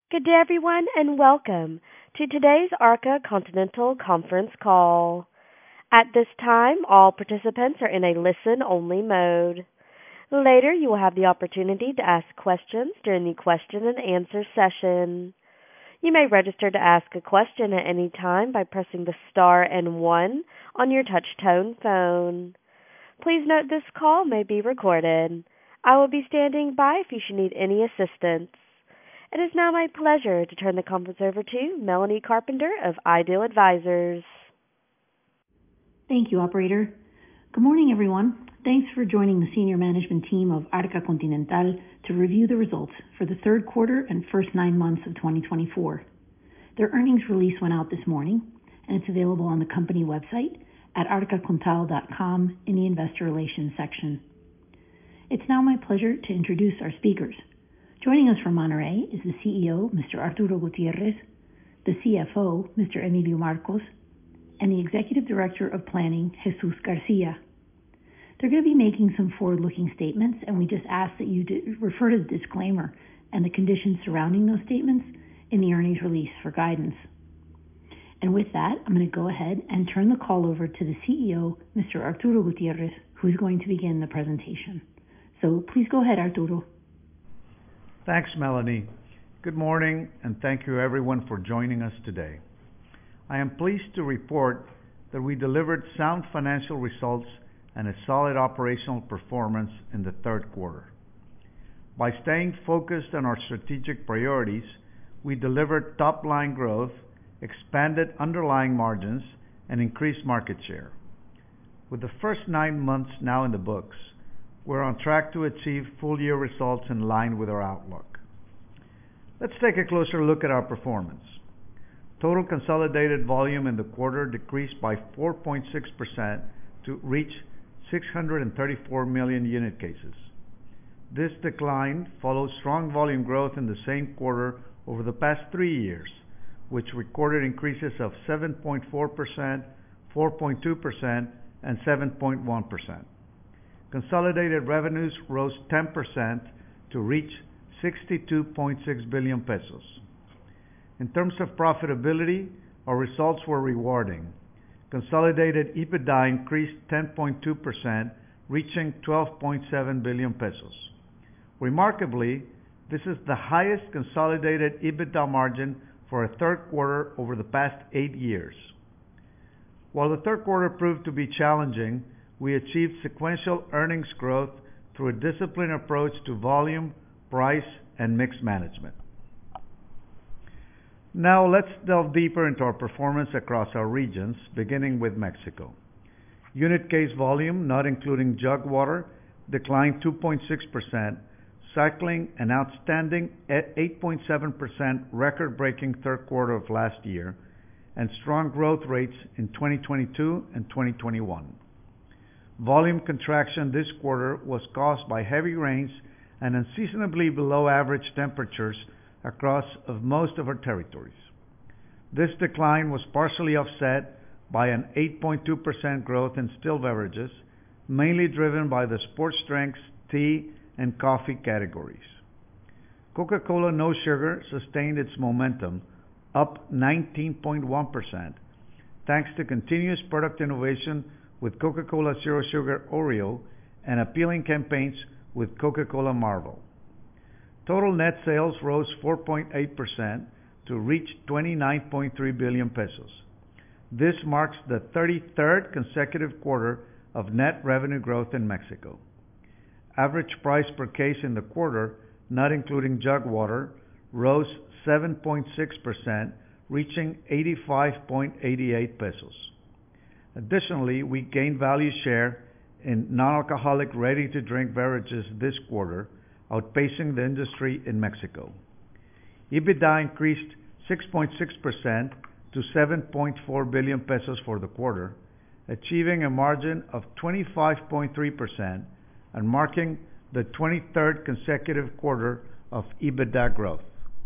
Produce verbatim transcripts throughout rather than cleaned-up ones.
Good day, everyone, and welcome to today's Arca Continental conference call. At this time, all participants are in a listen-only mode. Later, you will have the opportunity to ask questions during the question and answer session. You may register to ask a question at any time by pressing the star and one on your touch-tone phone. Please note this call may be recorded. I will be standing by if you should need any assistance. It is now my pleasure to turn the conference over to Melanie Carpenter of Ideal Advisors. Thank you, operator. Good morning, everyone. Thanks for joining the senior management team of Arca Continental to review the results for the third quarter and first nine months of twenty twenty-four. Their earnings release went out this morning, and it's available on the company website at arca contal dot com in the investor relations section. It's now my pleasure to introduce our speakers. Joining us from Monterrey is the C E O, Mister Arturo Gutierrez, the C F O, Mister Emilio Marcos, and the Executive Director of Planning, Jesus Garcia. They're going to be making some forward-looking statements, and we just ask that you refer to the disclaimer and the conditions surrounding those statements in the earnings release for guidance. And with that, I'm going to go ahead and turn the call over to the C E O, Mister Arturo Gutierrez, who's going to begin the presentation. So please go ahead, Arturo. Thanks, Melanie. Good morning, and thank you everyone for joining us today. I am pleased to report that we delivered sound financial results and a solid operational performance in the third quarter. By staying focused on our strategic priorities, we delivered top-line growth, expanded underlying margins, and increased market share. With the first nine months now in the books, we're on track to achieve full-year results in line with our outlook. Let's take a closer look at our performance. Total consolidated volume in the quarter decreased by four point six percent to reach six hundred thirty-four million unit cases. This decline follows strong volume growth in the same quarter over the past three years, which recorded increases of seven point four percent, four point two percent, and seven point one percent. Consolidated revenues rose ten percent to reach sixty-two point six billion pesos. In terms of profitability, our results were rewarding. Consolidated EBITDA increased ten point two percent, reaching twelve point seven billion pesos. Remarkably, this is the highest consolidated EBITDA margin for a third quarter over the past eight years. While the third quarter proved to be challenging, we achieved sequential earnings growth through a disciplined approach to volume, price, and mix management. Now let's delve deeper into our performance across our regions, beginning with Mexico. Unit case volume, not including jug water, declined two point six percent, cycling an outstanding eight point seven percent record-breaking third quarter of last year, and strong growth rates in twenty twenty-two and twenty twenty-one. Volume contraction this quarter was caused by heavy rains and unseasonably below average temperatures across of most of our territories. This decline was partially offset by an eight point two percent growth in still beverages, mainly driven by the sports drinks, tea, and coffee categories. Coca-Cola No Sugar sustained its momentum, up nineteen point one percent, thanks to continuous product innovation with Coca-Cola Zero Sugar Oreo and appealing campaigns with Coca-Cola Marvel. Total net sales rose four point eight percent to reach twenty-nine point three billion pesos. This marks the thirty-third consecutive quarter of net revenue growth in Mexico. Average price per case in the quarter, not including jug water, rose seven point six percent, reaching eighty-five point eight eight pesos. Additionally, we gained value share in non-alcoholic ready-to-drink beverages this quarter, outpacing the industry in Mexico. EBITDA increased six point six percent to seven point four billion pesos for the quarter, achieving a margin of twenty-five point three percent and marking the twenty-third consecutive quarter of EBITDA growth.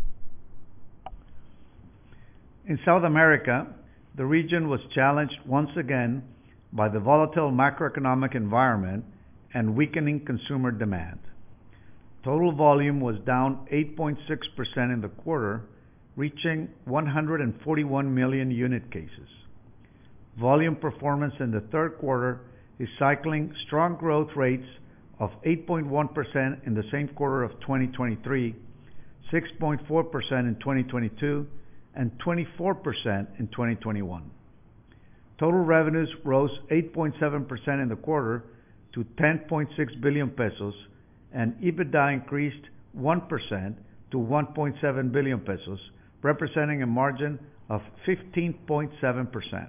In South America, the region was challenged once again by the volatile macroeconomic environment and weakening consumer demand. Total volume was down eight point six percent in the quarter, reaching one hundred forty-one million unit cases. Volume performance in the third quarter is cycling strong growth rates of eight point one percent in the same quarter of twenty twenty-three, six point four percent in twenty twenty-two, and twenty-four percent in twenty twenty-one. Total revenues rose eight point seven percent in the quarter to ten point six billion pesos, and EBITDA increased one percent to one point seven billion pesos, representing a margin of fifteen point seven percent.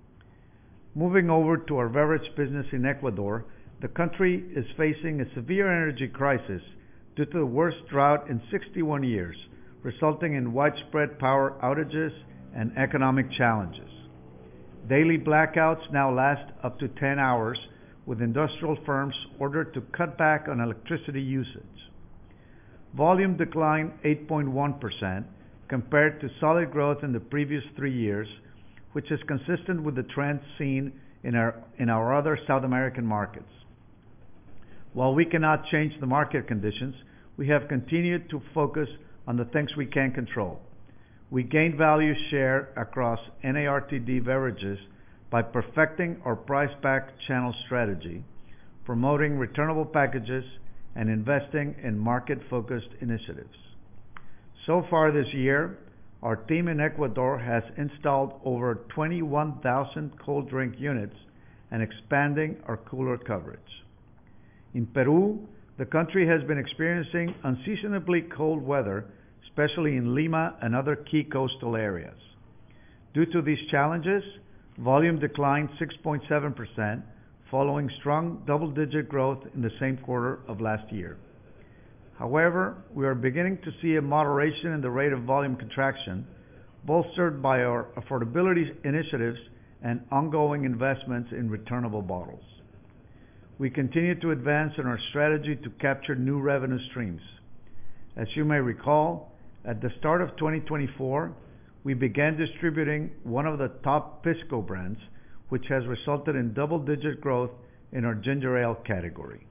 Moving over to our beverage business in Ecuador, the country is facing a severe energy crisis due to the worst drought in sixty-one years, resulting in widespread power outages and economic challenges. Daily blackouts now last up to ten hours, with industrial firms ordered to cut back on electricity usage. Volume declined eight point one percent compared to solid growth in the previous three years, which is consistent with the trends seen in our, in our other South American markets. While we cannot change the market conditions, we have continued to focus on the things we can control. We gained value share across N A R T D beverages by perfecting our price pack channel strategy, promoting returnable packages, and investing in market-focused initiatives. So far this year, our team in Ecuador has installed over twenty-one thousand cold drink units and expanding our cooler coverage. In Peru, the country has been experiencing unseasonably cold weather, especially in Lima and other key coastal areas. Due to these challenges, volume declined six point seven percent, following strong double-digit growth in the same quarter of last year. However, we are beginning to see a moderation in the rate of volume contraction, bolstered by our affordability initiatives and ongoing investments in returnable bottles. We continue to advance in our strategy to capture new revenue streams. As you may recall, at the start of twenty twenty-four, we began distributing one of the top Pisco brands, which has resulted in double-digit growth in our ginger ale category.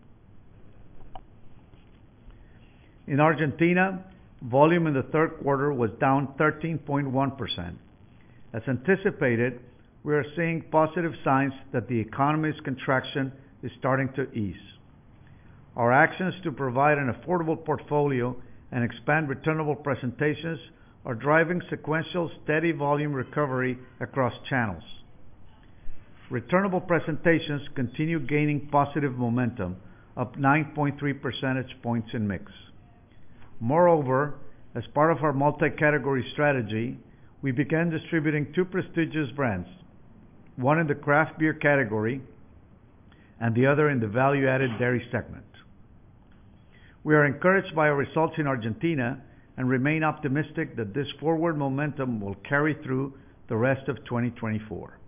In Argentina, volume in the third quarter was down thirteen point one percent. As anticipated, we are seeing positive signs that the economy's contraction is starting to ease. Our actions to provide an affordable portfolio and expand returnable presentations are driving sequential steady volume recovery across channels. Returnable presentations continue gaining positive momentum, up nine point three percentage points in mix. Moreover, as part of our multi-category strategy, we began distributing two prestigious brands, one in the craft beer category and the other in the value-added dairy segment. We are encouraged by our results in Argentina and remain optimistic that this forward momentum will carry through the rest of twenty twenty-four.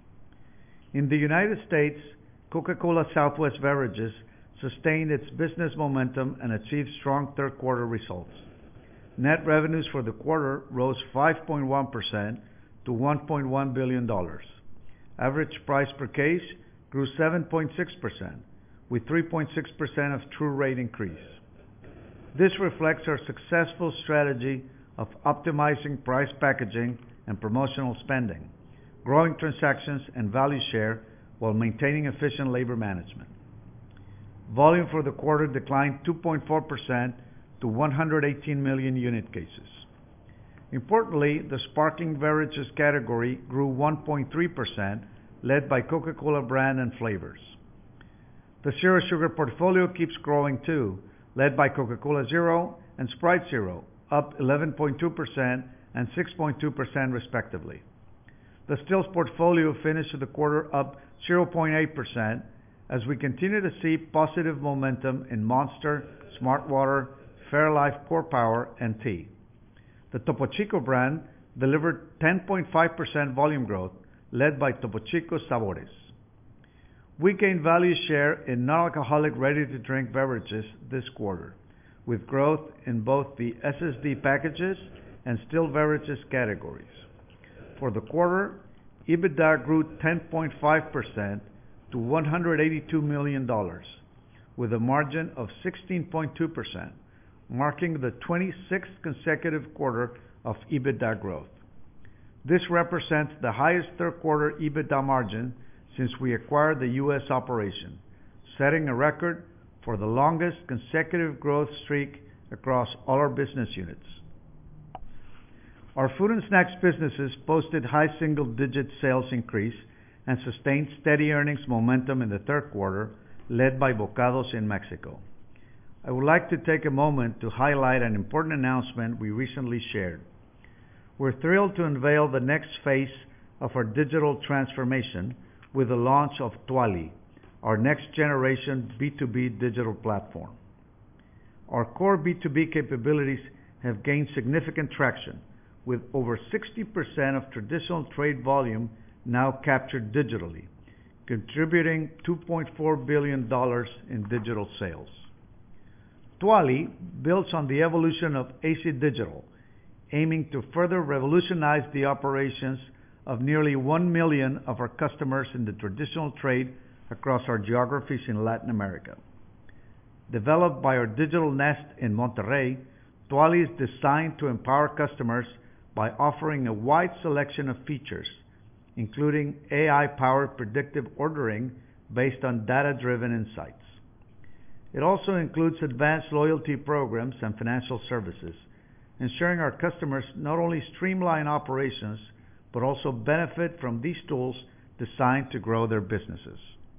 In the United States, Coca-Cola Southwest Beverages sustained its business momentum and achieved strong third quarter results. Net revenues for the quarter rose five point one percent to one point one billion dollars. Average price per case grew seven point six percent, with three point six percent of true rate increase. This reflects our successful strategy of optimizing price packaging and promotional spending, growing transactions and value share while maintaining efficient labor management. Volume for the quarter declined two point four percent to one hundred eighteen million unit cases. Importantly, the sparkling beverages category grew one point three percent, led by Coca-Cola brand and flavors. The Zero Sugar portfolio keeps growing too, led by Coca-Cola Zero and Sprite Zero, up eleven point two percent and six point two percent respectively. The Stills portfolio finished the quarter up zero point eight percent as we continue to see positive momentum in Monster, Smartwater, Fairlife Core Power, and tea. The Topo Chico brand delivered ten point five percent volume growth, led by Topo Chico Sabores. We gained value share in non-alcoholic ready-to-drink beverages this quarter, with growth in both the S S D packages and still beverages categories. For the quarter, EBITDA grew ten point five percent to one hundred eighty-two million dollars, with a margin of sixteen point two percent, marking the twenty-sixth consecutive quarter of EBITDA growth. This represents the highest third-quarter EBITDA margin since we acquired the U S operation, setting a record for the longest consecutive growth streak across all our business units. Our food and snacks businesses posted high single-digit sales increase and sustained steady earnings momentum in the third quarter, led by Bokados in Mexico. I would like to take a moment to highlight an important announcement we recently shared. We're thrilled to unveil the next phase of our digital transformation with the launch of Tuali, our next-generation B two B digital platform. Our core B two B capabilities have gained significant traction, with over sixty percent of traditional trade volume now captured digitally, contributing two point four billion dollars in digital sales. Tuali builds on the evolution of A C Digital, aiming to further revolutionize the operations of nearly one million of our customers in the traditional trade across our geographies in Latin America. Developed by our Digital Nest in Monterrey, Tuali is designed to empower customers by offering a wide selection of features, including A I-powered predictive ordering based on data-driven insights. It also includes advanced loyalty programs and financial services, ensuring our customers not only streamline operations, but also benefit from these tools designed to grow their businesses.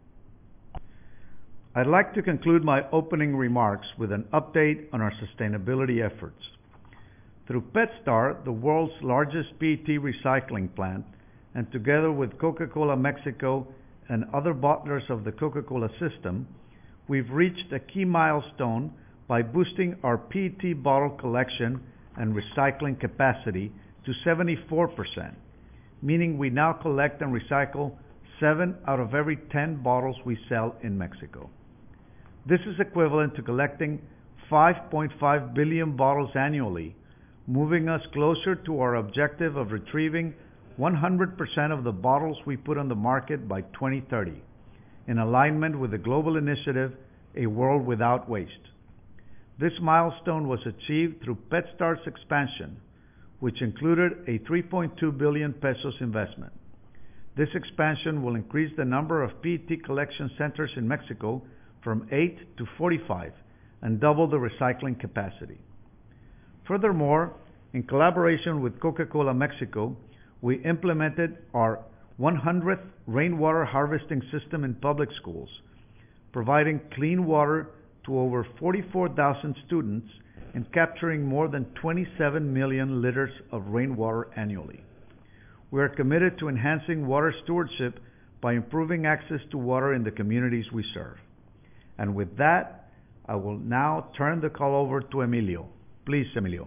I'd like to conclude my opening remarks with an update on our sustainability efforts. Through PetStar, the world's largest P E T recycling plant, and together with Coca-Cola Mexico and other bottlers of the Coca-Cola system, we've reached a key milestone by boosting our P E T bottle collection and recycling capacity to seventy-four percent, meaning we now collect and recycle seven out of every ten bottles we sell in Mexico. This is equivalent to collecting five point five billion bottles annually, moving us closer to our objective of retrieving one hundred percent of the bottles we put on the market by twenty thirty, in alignment with the global initiative, A World Without Waste. This milestone was achieved through PetStar's expansion, which included a three point two billion pesos investment. This expansion will increase the number of P E T collection centers in Mexico from eight to forty-five and double the recycling capacity. Furthermore, in collaboration with Coca-Cola Mexico, we implemented our one hundredth rainwater harvesting system in public schools, providing clean water to over forty-four thousand students and capturing more than twenty-seven million liters of rainwater annually. We are committed to enhancing water stewardship by improving access to water in the communities we serve. And with that, I will now turn the call over to Emilio. Please, Emilio.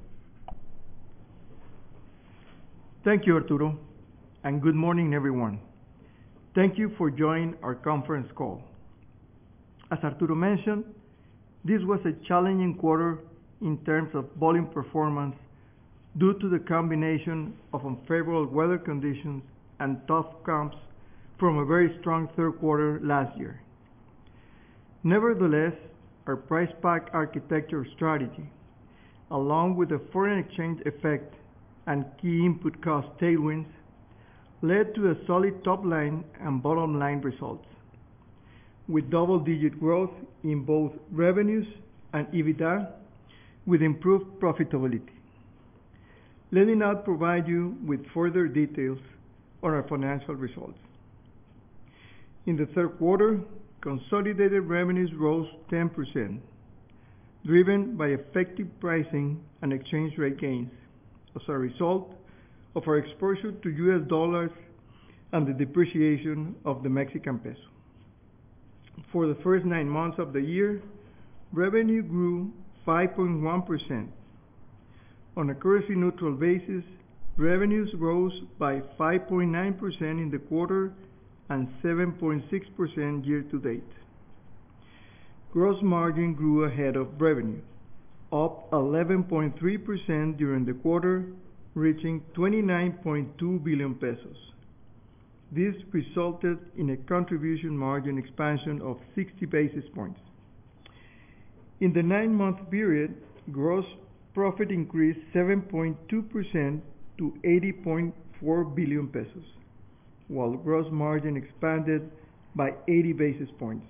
Thank you, Arturo, and good morning, everyone. Thank you for joining our conference call. As Arturo mentioned, this was a challenging quarter in terms of volume performance due to the combination of unfavorable weather conditions and tough comps from a very strong third quarter last year. Nevertheless, our price pack architecture strategy, along with the foreign exchange effect and key input cost tailwinds, led to a solid top line and bottom line results, with double-digit growth in both revenues and EBITDA, with improved profitability. Let me now provide you with further details on our financial results. In the third quarter, consolidated revenues rose ten percent, driven by effective pricing and exchange rate gains as a result of our exposure to U S dollars and the depreciation of the Mexican peso. For the first nine months of the year, revenue grew five point one percent. On a currency-neutral basis, revenues rose by five point nine percent in the quarter and seven point six percent year-to-date. Gross margin grew ahead of revenue, up eleven point three percent during the quarter, reaching twenty-nine point two billion pesos. This resulted in a contribution margin expansion of sixty basis points. In the nine-month period, gross profit increased seven point two percent to eighty point four billion pesos, while gross margin expanded by eighty basis points.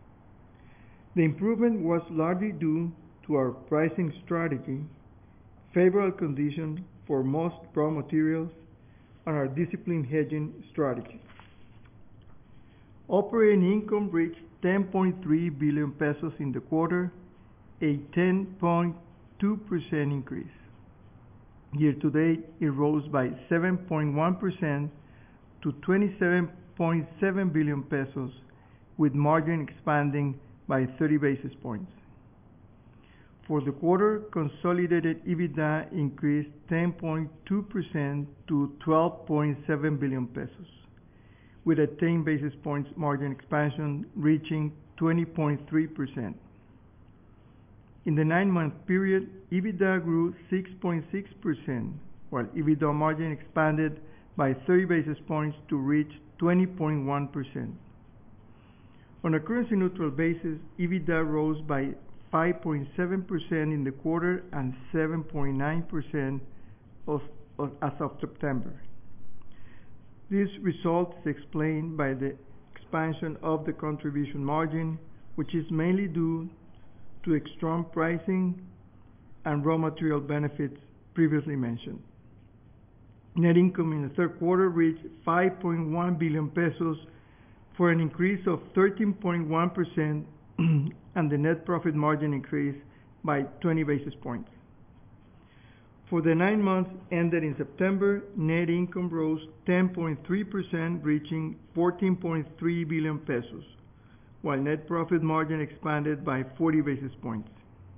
The improvement was largely due to our pricing strategy, favorable conditions for most raw materials, and our disciplined hedging strategy. Operating income reached ten point three billion pesos in the quarter, a ten point two percent increase. Year to date, it rose by seven point one percent to twenty-seven point seven billion pesos, with margin expanding by thirty basis points. For the quarter, consolidated EBITDA increased ten point two percent to twelve point seven billion pesos, with a ten basis points margin expansion reaching twenty point three percent. In the nine-month period, EBITDA grew six point six percent, while EBITDA margin expanded by thirty basis points to reach twenty point one percent. On a currency-neutral basis, EBITDA rose by five point seven percent in the quarter and seven point nine percent of, of, as of September. This result is explained by the expansion of the contribution margin, which is mainly due to strong pricing and raw material benefits previously mentioned. Net income in the third quarter reached five point one billion pesos for an increase of thirteen point one percent, and the net profit margin increased by twenty basis points. For the nine months ended in September, net income rose ten point three percent, reaching fourteen point three billion pesos, while net profit margin expanded by forty basis points.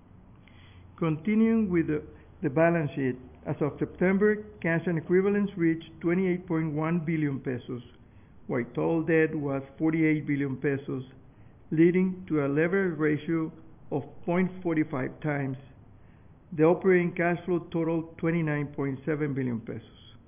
Continuing with the, the balance sheet, as of September, cash and equivalents reached twenty-eight point one billion pesos, while total debt was forty-eight billion pesos, leading to a leverage ratio of zero point four five times. The operating cash flow totaled twenty-nine point seven billion pesos.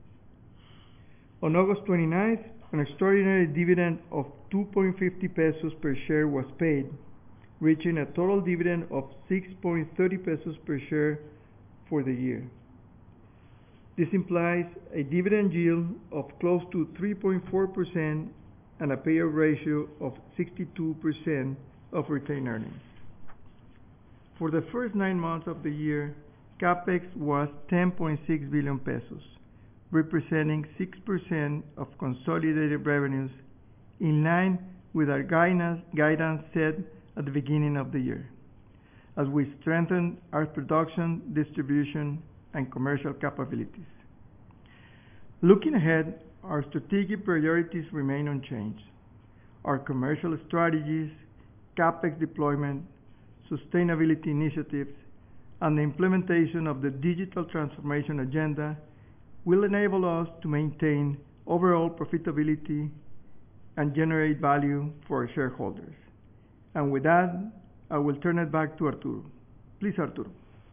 On August twenty-ninth, an extraordinary dividend of two point five zero pesos per share was paid, reaching a total dividend of six point three zero pesos per share for the year. This implies a dividend yield of close to three point four percent and a payout ratio of sixty-two percent of retained earnings. For the first nine months of the year, CapEx was ten point six billion pesos, representing six percent of consolidated revenues, in line with our guidance, guidance set at the beginning of the year, as we strengthen our production, distribution, and commercial capabilities. Looking ahead, our strategic priorities remain unchanged. Our commercial strategies, CapEx deployment, sustainability initiatives, and the implementation of the digital transformation agenda will enable us to maintain overall profitability and generate value for our shareholders. And with that, I will turn it back to Arturo. Please, Arturo.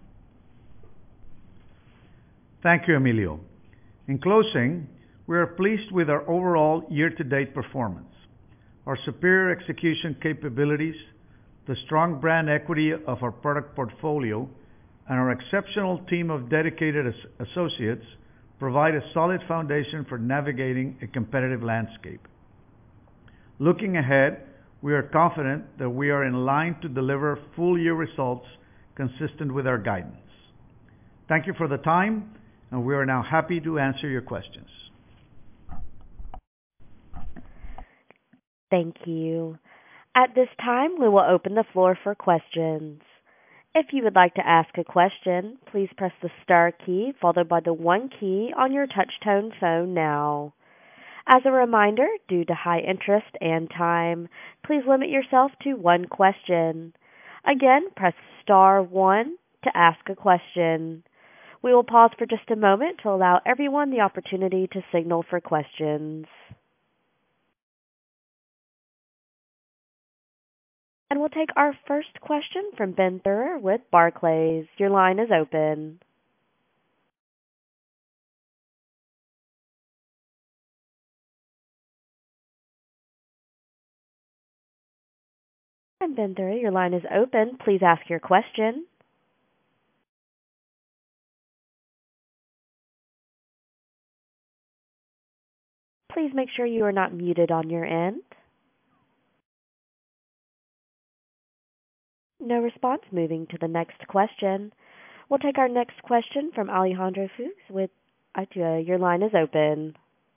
Thank you, Emilio. In closing, we are pleased with our overall year-to-date performance. Our superior execution capabilities, the strong brand equity of our product portfolio, and our exceptional team of dedicated as- associates provide a solid foundation for navigating a competitive landscape. Looking ahead, we are confident that we are in line to deliver full-year results consistent with our guidance. Thank you for the time, and we are now happy to answer your questions. Thank you. At this time, we will open the floor for questions. If you would like to ask a question, please press the star key followed by the one key on your touch-tone phone now. As a reminder, due to high interest and time, please limit yourself to one question. Again, press star one to ask a question. We will pause for just a moment to allow everyone the opportunity to signal for questions. And we'll take our first question from Ben Theurer with Barclays. Your line is open. And Ben Theurer, your line is open. Please ask your question. Please make sure you are not muted on your end. No response. Moving to the next question. We'll take our next question from Alejandro Fuchs with Atua. Your line is open.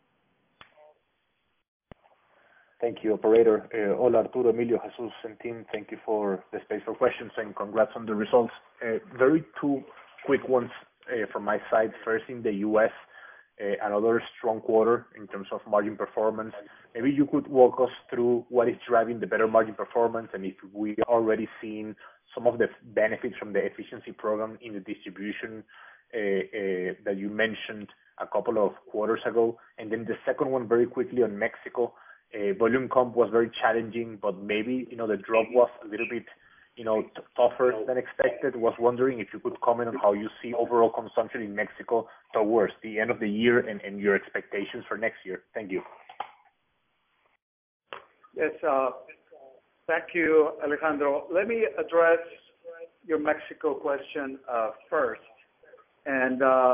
Thank you, operator. Uh, hola, Arturo, Emilio, Jesus, and team. Thank you for the space for questions and congrats on the results. Uh, very two quick ones uh, from my side. First, in the U S, uh, another strong quarter in terms of margin performance. Maybe you could walk us through what is driving the better margin performance and if we are already seeing some of the benefits from the efficiency program in the distribution uh, uh, that you mentioned a couple of quarters ago. And then the second one, very quickly on Mexico. Uh, volume comp was very challenging, but maybe, you know, the drop was a little bit, you know, t- tougher than expected. Was wondering if you could comment on how you see overall consumption in Mexico towards the end of the year and, and your expectations for next year. Thank you. Yes, uh, thank you, Alejandro. Let me address your Mexico question uh, first. And uh,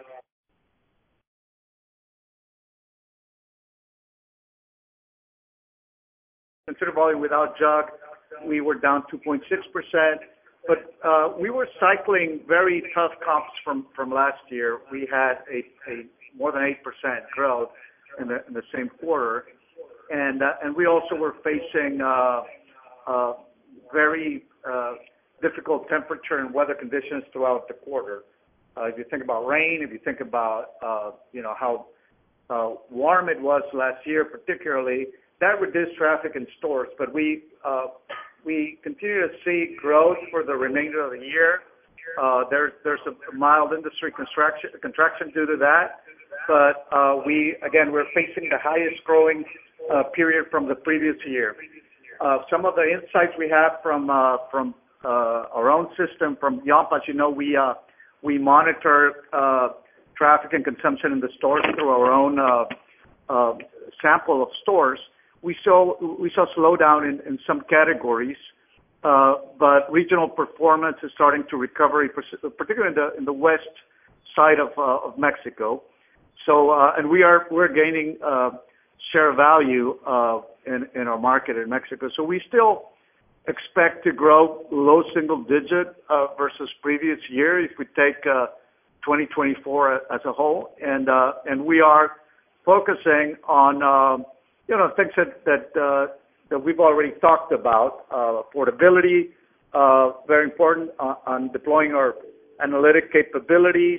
consider volume without jug, we were down two point six percent, but uh, we were cycling very tough comps from, from last year. We had a, a more than eight percent growth in the, in the same quarter, and uh, and we also were facing uh, uh, very uh, difficult temperature and weather conditions throughout the quarter. Uh, if you think about rain, if you think about uh, you know how uh, warm it was last year, particularly. That reduced traffic in stores, but we uh, we continue to see growth for the remainder of the year. Uh, there's there's a mild industry contraction contraction due to that, but uh, we again we're facing the highest growing uh, period from the previous year. Uh, some of the insights we have from uh, from uh, our own system from Yomp, as you know, we uh, we monitor uh, traffic and consumption in the stores through our own uh, uh, sample of stores. We saw we saw slowdown in, in some categories, uh, but regional performance is starting to recover, particularly in the in the west side of uh, of Mexico. So uh, and we are we're gaining uh, share value uh, in in our market in Mexico. So we still expect to grow low single digit uh, versus previous year if we take uh, twenty twenty-four as a whole, and uh, and we are focusing on. Uh, You know, things that that, uh, that we've already talked about, uh, affordability, uh, very important on, on deploying our analytic capabilities,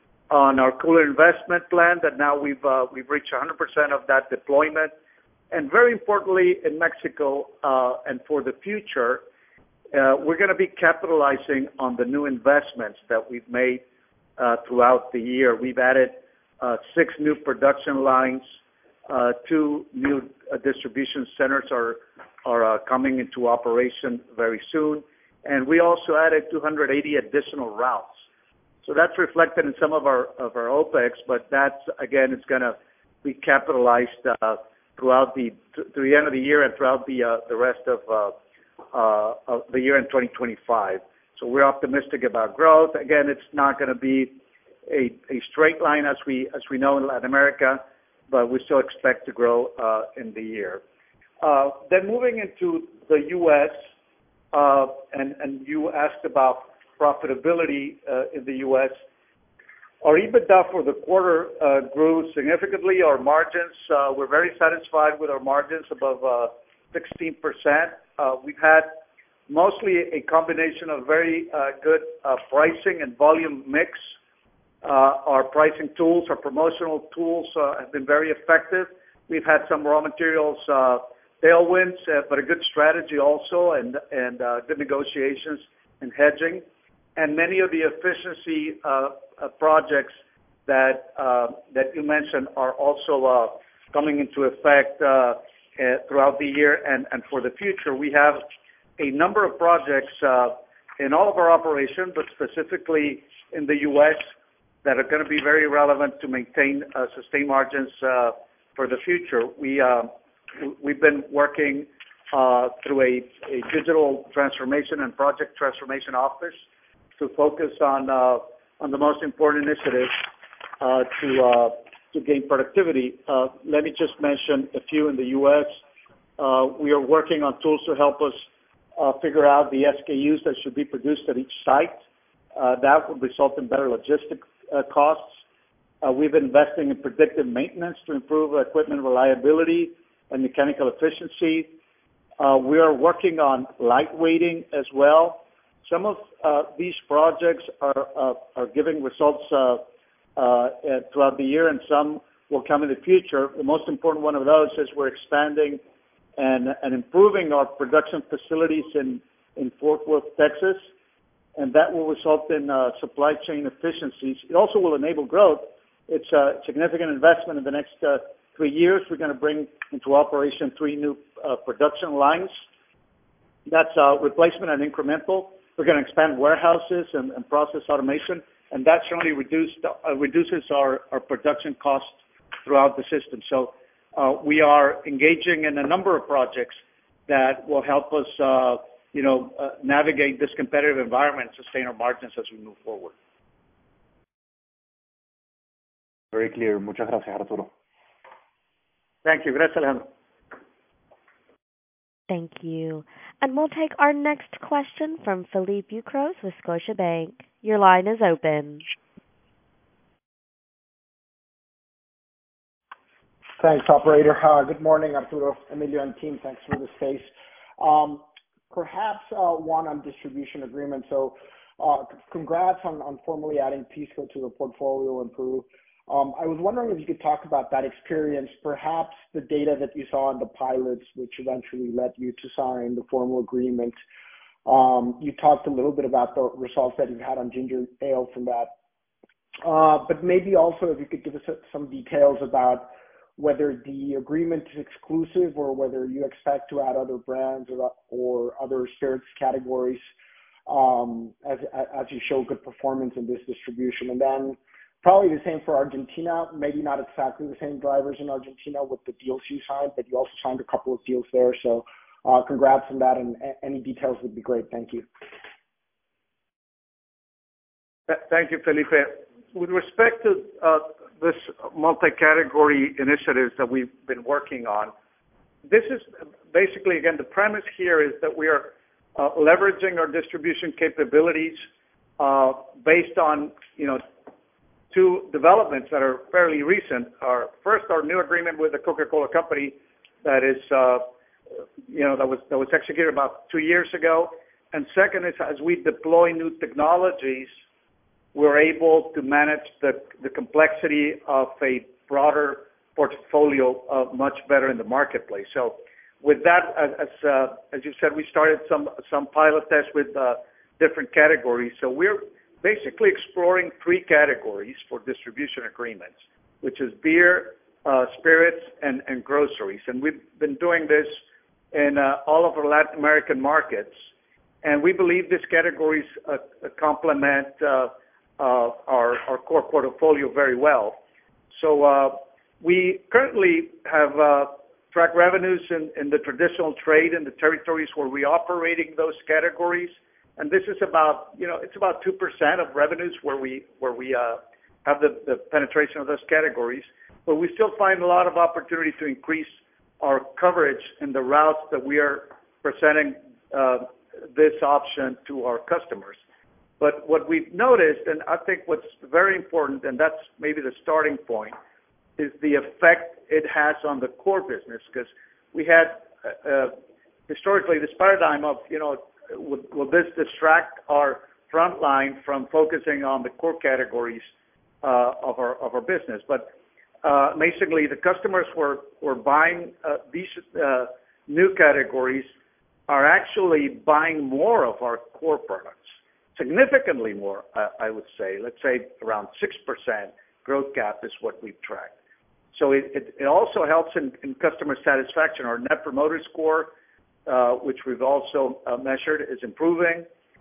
on our cooler investment plan that now we've uh, we've reached one hundred percent of that deployment, and very importantly in Mexico uh, and for the future, uh, we're going to be capitalizing on the new investments that we've made uh, throughout the year. We've added uh, six new production lines. Uh, two new uh, distribution centers are are uh, coming into operation very soon, and we also added two hundred eighty additional routes. So that's reflected in some of our of our OPEX, but that's again it's going to be capitalized uh, throughout the to the end of the year and throughout the uh, the rest of, uh, uh, of the year in twenty twenty-five. So we're optimistic about growth. Again, it's not going to be a a straight line as we as we know in Latin America, but we still expect to grow uh, in the year. Uh, then moving into the U S, uh, and, and you asked about profitability uh, in the U S. Our EBITDA for the quarter uh, grew significantly. Our margins, uh, we're very satisfied with our margins above uh, sixteen percent. Uh, we've had mostly a combination of very uh, good uh, pricing and volume mix. Uh, our pricing tools, our promotional tools uh, have been very effective. We've had some raw materials uh, tailwinds, uh, but a good strategy also, and and uh, good negotiations and hedging, and many of the efficiency uh, uh, projects that uh, that you mentioned are also uh, coming into effect uh, uh, throughout the year and, and for the future. We have a number of projects uh, in all of our operations, but specifically in the U S that are going to be very relevant to maintain uh, sustained margins uh, for the future. We, uh, we've been working uh, through a, a digital transformation and project transformation office to focus on uh, on the most important initiatives uh, to uh, to gain productivity. Uh, let me just mention a few in the U S. Uh, we are working on tools to help us uh, figure out the S K Us that should be produced at each site. Uh, that would result in better logistic uh, costs. Uh, we've been investing in predictive maintenance to improve equipment reliability and mechanical efficiency. Uh, we are working on lightweighting as well. Some of uh, these projects are uh, are giving results uh, uh, throughout the year, and some will come in the future. The most important one of those is we're expanding and and improving our production facilities in in Fort Worth, Texas, and that will result in uh, supply chain efficiencies. It also will enable growth. It's a significant investment in the next uh, three years. We're going to bring into operation three new uh, production lines. That's uh, replacement and incremental. We're going to expand warehouses and, and process automation, and that certainly reduced, uh, reduces our, our production costs throughout the system. So uh, we are engaging in a number of projects that will help us, uh, you know, uh, navigate this competitive environment and sustain our margins as we move forward. Very clear. Muchas gracias, Arturo. Thank you. Gracias, Alejandro. Thank you. And we'll take our next question from Felipe Ucros with Scotiabank. Your line is open. Thanks, operator. Uh, good morning, Arturo, Emilio, and team. Thanks for the space. Um, perhaps uh, one on distribution agreement. So uh, congrats on, on formally adding Pisco to the portfolio in Peru. Um, I was wondering if you could talk about that experience, perhaps the data that you saw in the pilots, which eventually led you to sign the formal agreement. Um, you talked a little bit about the results that you've had on ginger ale from that. Uh, but maybe also if you could give us some details about whether the agreement is exclusive or whether you expect to add other brands or, or other spirits categories um, as, as you show good performance in this distribution. And then probably the same for Argentina, maybe not exactly the same drivers in Argentina with the deals you signed, but you also signed a couple of deals there. So uh, congrats on that, and any details would be great. Thank you. Thank you, Felipe. With respect to uh, this multi-category initiatives that we've been working on, this is basically, again, the premise here is that we are uh, leveraging our distribution capabilities uh, based on, you know, two developments that are fairly recent. Our first, our new agreement with the Coca-Cola Company that is, uh, you know, that was that was executed about two years ago. And second is, as we deploy new technologies, we're able to manage the the complexity of a broader portfolio uh, much better in the marketplace. So, with that, as uh, as you said, we started some some pilot tests with uh, different categories. So we're basically exploring three categories for distribution agreements, which is beer, uh, spirits, and, and groceries. And we've been doing this in uh, all of our Latin American markets. And we believe these categories uh, complement uh, uh, our, our core portfolio very well. So uh, we currently have uh, track revenues in, in the traditional trade in the territories where we're operating those categories. And this is about, you know, it's about two percent of revenues where we where we uh, have the, the penetration of those categories. But we still find a lot of opportunity to increase our coverage in the routes that we are presenting uh, this option to our customers. But what we've noticed, and I think what's very important, and that's maybe the starting point, is the effect it has on the core business. Because we had uh, historically this paradigm of, you know, Will, will this distract our front line from focusing on the core categories uh, of our of our business? But uh, basically, the customers were were buying uh, these uh, new categories are actually buying more of our core products, significantly more, uh, I would say. Let's say around six percent growth gap is what we've tracked. So it, it, it also helps in, in customer satisfaction. Our Net Promoter Score, Uh, which we've also uh, measured, is improving,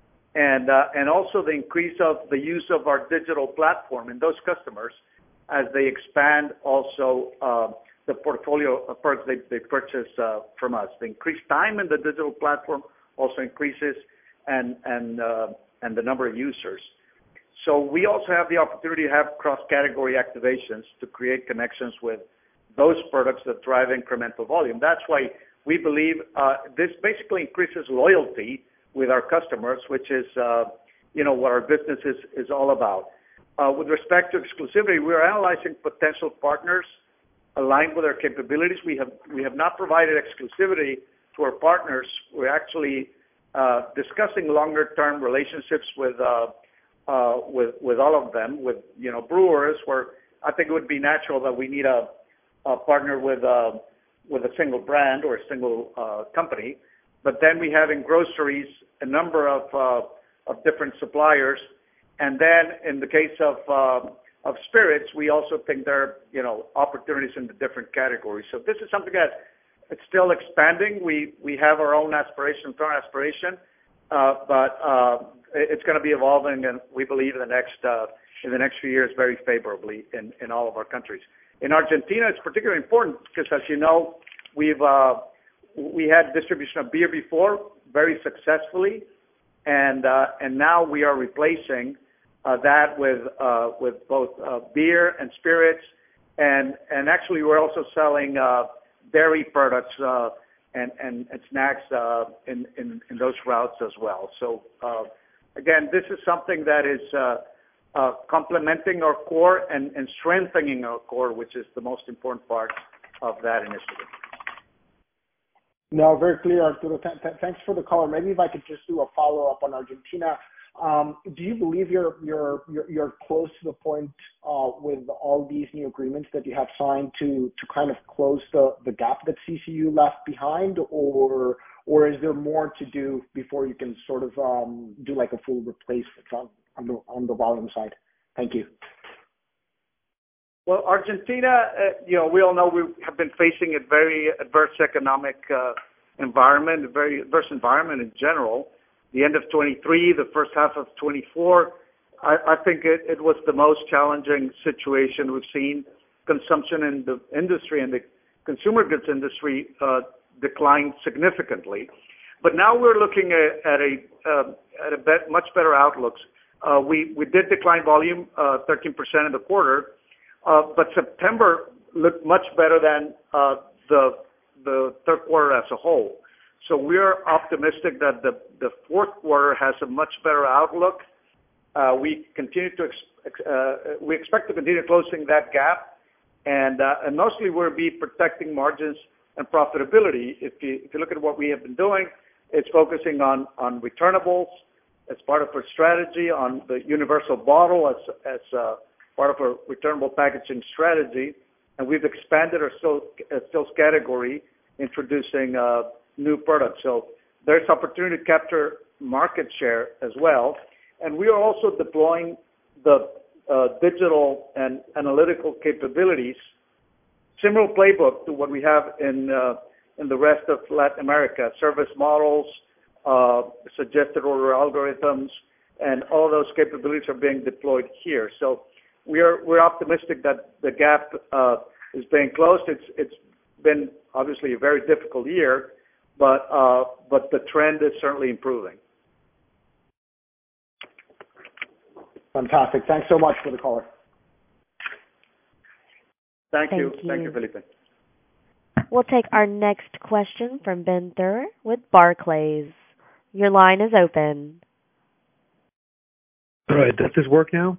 and uh, and also the increase of the use of our digital platform in those customers as they expand also uh, the portfolio of products they, they purchase uh, from us. The increased time in the digital platform also increases, and and uh, and the number of users. So we also have the opportunity to have cross-category activations to create connections with those products that drive incremental volume. That's why we believe uh, this basically increases loyalty with our customers, which is, uh, you know, what our business is, is all about. Uh, with respect to exclusivity, we are analyzing potential partners aligned with our capabilities. We have we have not provided exclusivity to our partners. We're actually uh, discussing longer-term relationships with uh, uh, with with all of them, with you know brewers. Where I think it would be natural that we need a, a partner with a with a single brand or a single uh, company. But then we have in groceries a number of uh, of different suppliers. And then in the case of uh, of spirits, we also think there are, you know, opportunities in the different categories. So this is something that it's still expanding. We we have our own aspiration, our aspiration, uh, but uh, it's going to be evolving, and we believe in the next uh, in the next few years very favorably in, in all of our countries. In Argentina, it's particularly important because, as you know, we've uh, we had distribution of beer before very successfully, and uh, and now we are replacing Uh, that with uh, with both uh, beer and spirits, and and actually we're also selling uh, dairy products uh, and, and and snacks uh, in, in in those routes as well. So uh, again, this is something that is uh, uh, complementing our core and, and strengthening our core, which is the most important part of that initiative. No, very clear, Arturo. Th- th- thanks for the call. Maybe if I could just do a follow up on Argentina. Um, do you believe you're you're you're, you're close to the point uh, with all these new agreements that you have signed to to kind of close the, the gap that C C U left behind, or or is there more to do before you can sort of um, do like a full replacement on on the on the volume side? Thank you. Well, Argentina, uh, you know, we all know we have been facing a very adverse economic uh, environment, a very adverse environment in general. The end of twenty-three, the first half of twenty-four, I, I think it, it was the most challenging situation we've seen. Consumption in the industry and the consumer goods industry uh, declined significantly. But now we're looking at, at a uh, at a bet, much better outlooks. Uh, we we did decline volume uh, thirteen percent in the quarter, uh, but September looked much better than uh, the the third quarter as a whole. So we're optimistic that the, the fourth quarter has a much better outlook. Uh, we continue to ex- uh, we expect to continue closing that gap, and uh, and mostly we'll be protecting margins and profitability. If you if you look at what we have been doing, it's focusing on on returnables as part of our strategy, on the universal bottle as as uh, part of our returnable packaging strategy, and we've expanded our stills, uh, stills category, introducing Uh, new products. So there's opportunity to capture market share as well. And we are also deploying the uh, digital and analytical capabilities, similar playbook to what we have in uh, in the rest of Latin America, service models, uh, suggested order algorithms, and all those capabilities are being deployed here. So we are we're optimistic that the gap uh, is being closed. It's it's been obviously a very difficult year, but uh, but the trend is certainly improving. Fantastic. Thanks so much for the call. Thank, Thank you. you. Thank you, Felipe. We'll take our next question from Ben Theurer with Barclays. Your line is open. All right. Does this work now?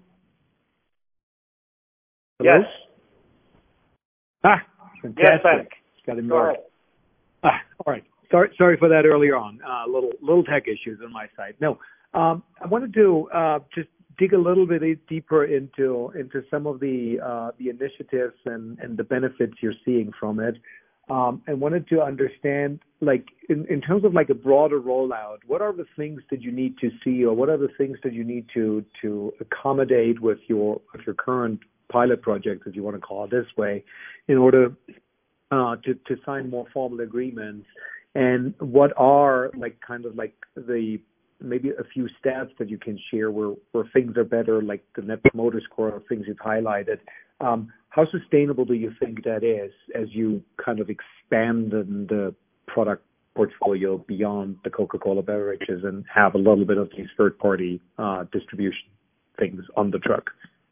Hello? Yes. Ah, fantastic. Yes, Got him. Go ahead. Ah, all right. Sorry, sorry for that earlier on. Uh, little little tech issues on my side. No, um, I wanted to uh, just dig a little bit deeper into into some of the uh, the initiatives and, and the benefits you're seeing from it, um, and wanted to understand, like in, in terms of like a broader rollout, what are the things that you need to see, or what are the things that you need to to accommodate with your with your current pilot project, if you want to call it this way, in order uh, to to sign more formal agreements. And what are like kind of like the maybe a few stats that you can share where, where things are better, like the Net Promoter Score or things you've highlighted? Um, how sustainable do you think that is as you kind of expand the, the product portfolio beyond the Coca-Cola beverages and have a little bit of these third-party uh, distribution? things on the truck?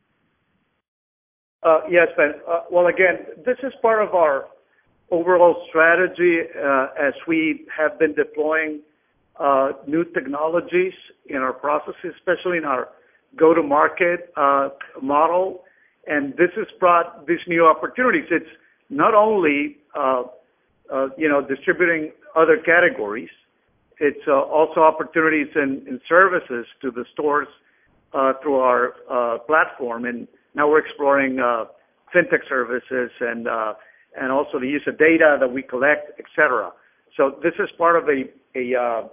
Uh, yes, Ben. Uh, well, again, this is part of our overall strategy uh, as we have been deploying uh, new technologies in our processes, especially in our go-to-market uh, model. And this has brought these new opportunities. It's not only, uh, uh, you know, distributing other categories. It's uh, also opportunities in, in services to the stores uh, through our uh, platform. And now we're exploring uh, fintech services and uh, and also the use of data that we collect, et cetera. So this is part of a a, uh,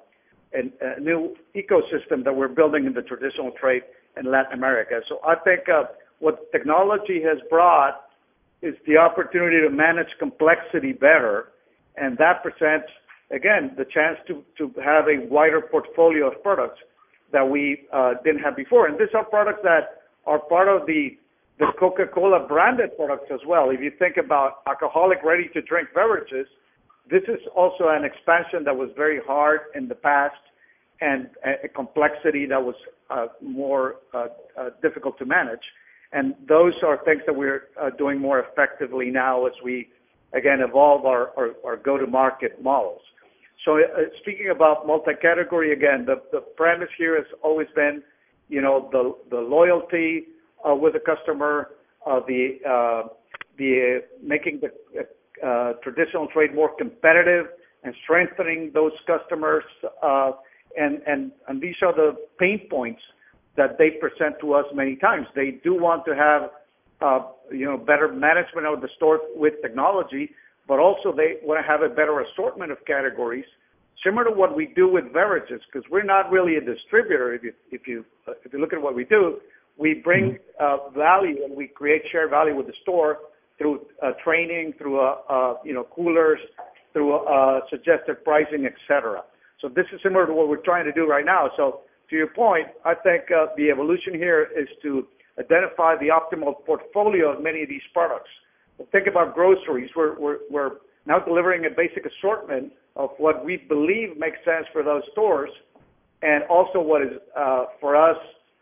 a, a new ecosystem that we're building in the traditional trade in Latin America. So I think uh, what technology has brought is the opportunity to manage complexity better, and that presents, again, the chance to, to have a wider portfolio of products that we uh, didn't have before. And these are products that are part of the, the Coca-Cola branded products as well. If you think about alcoholic ready-to-drink beverages, this is also an expansion that was very hard in the past and a complexity that was uh, more uh, uh, difficult to manage. And those are things that we're uh, doing more effectively now as we, again, evolve our, our, our go-to-market models. So uh, speaking about multi-category, again, the, the premise here has always been, you know, the, the loyalty uh, with the customer, uh, the, uh, the making the uh, traditional trade more competitive and strengthening those customers. Uh, and, and, and these are the pain points that they present to us many times. They do want to have, uh, you know, better management of the store with technology, but also they want to have a better assortment of categories, similar to what we do with beverages, because we're not really a distributor. If you if you uh, if you look at what we do, we bring uh, value and we create shared value with the store through uh, training, through uh, uh, you know coolers, through uh, suggested pricing, et cetera. So this is similar to what we're trying to do right now. So to your point, I think uh, the evolution here is to identify the optimal portfolio of many of these products. Think about groceries. We're, we're, we're now delivering a basic assortment of what we believe makes sense for those stores, and also what is uh, for us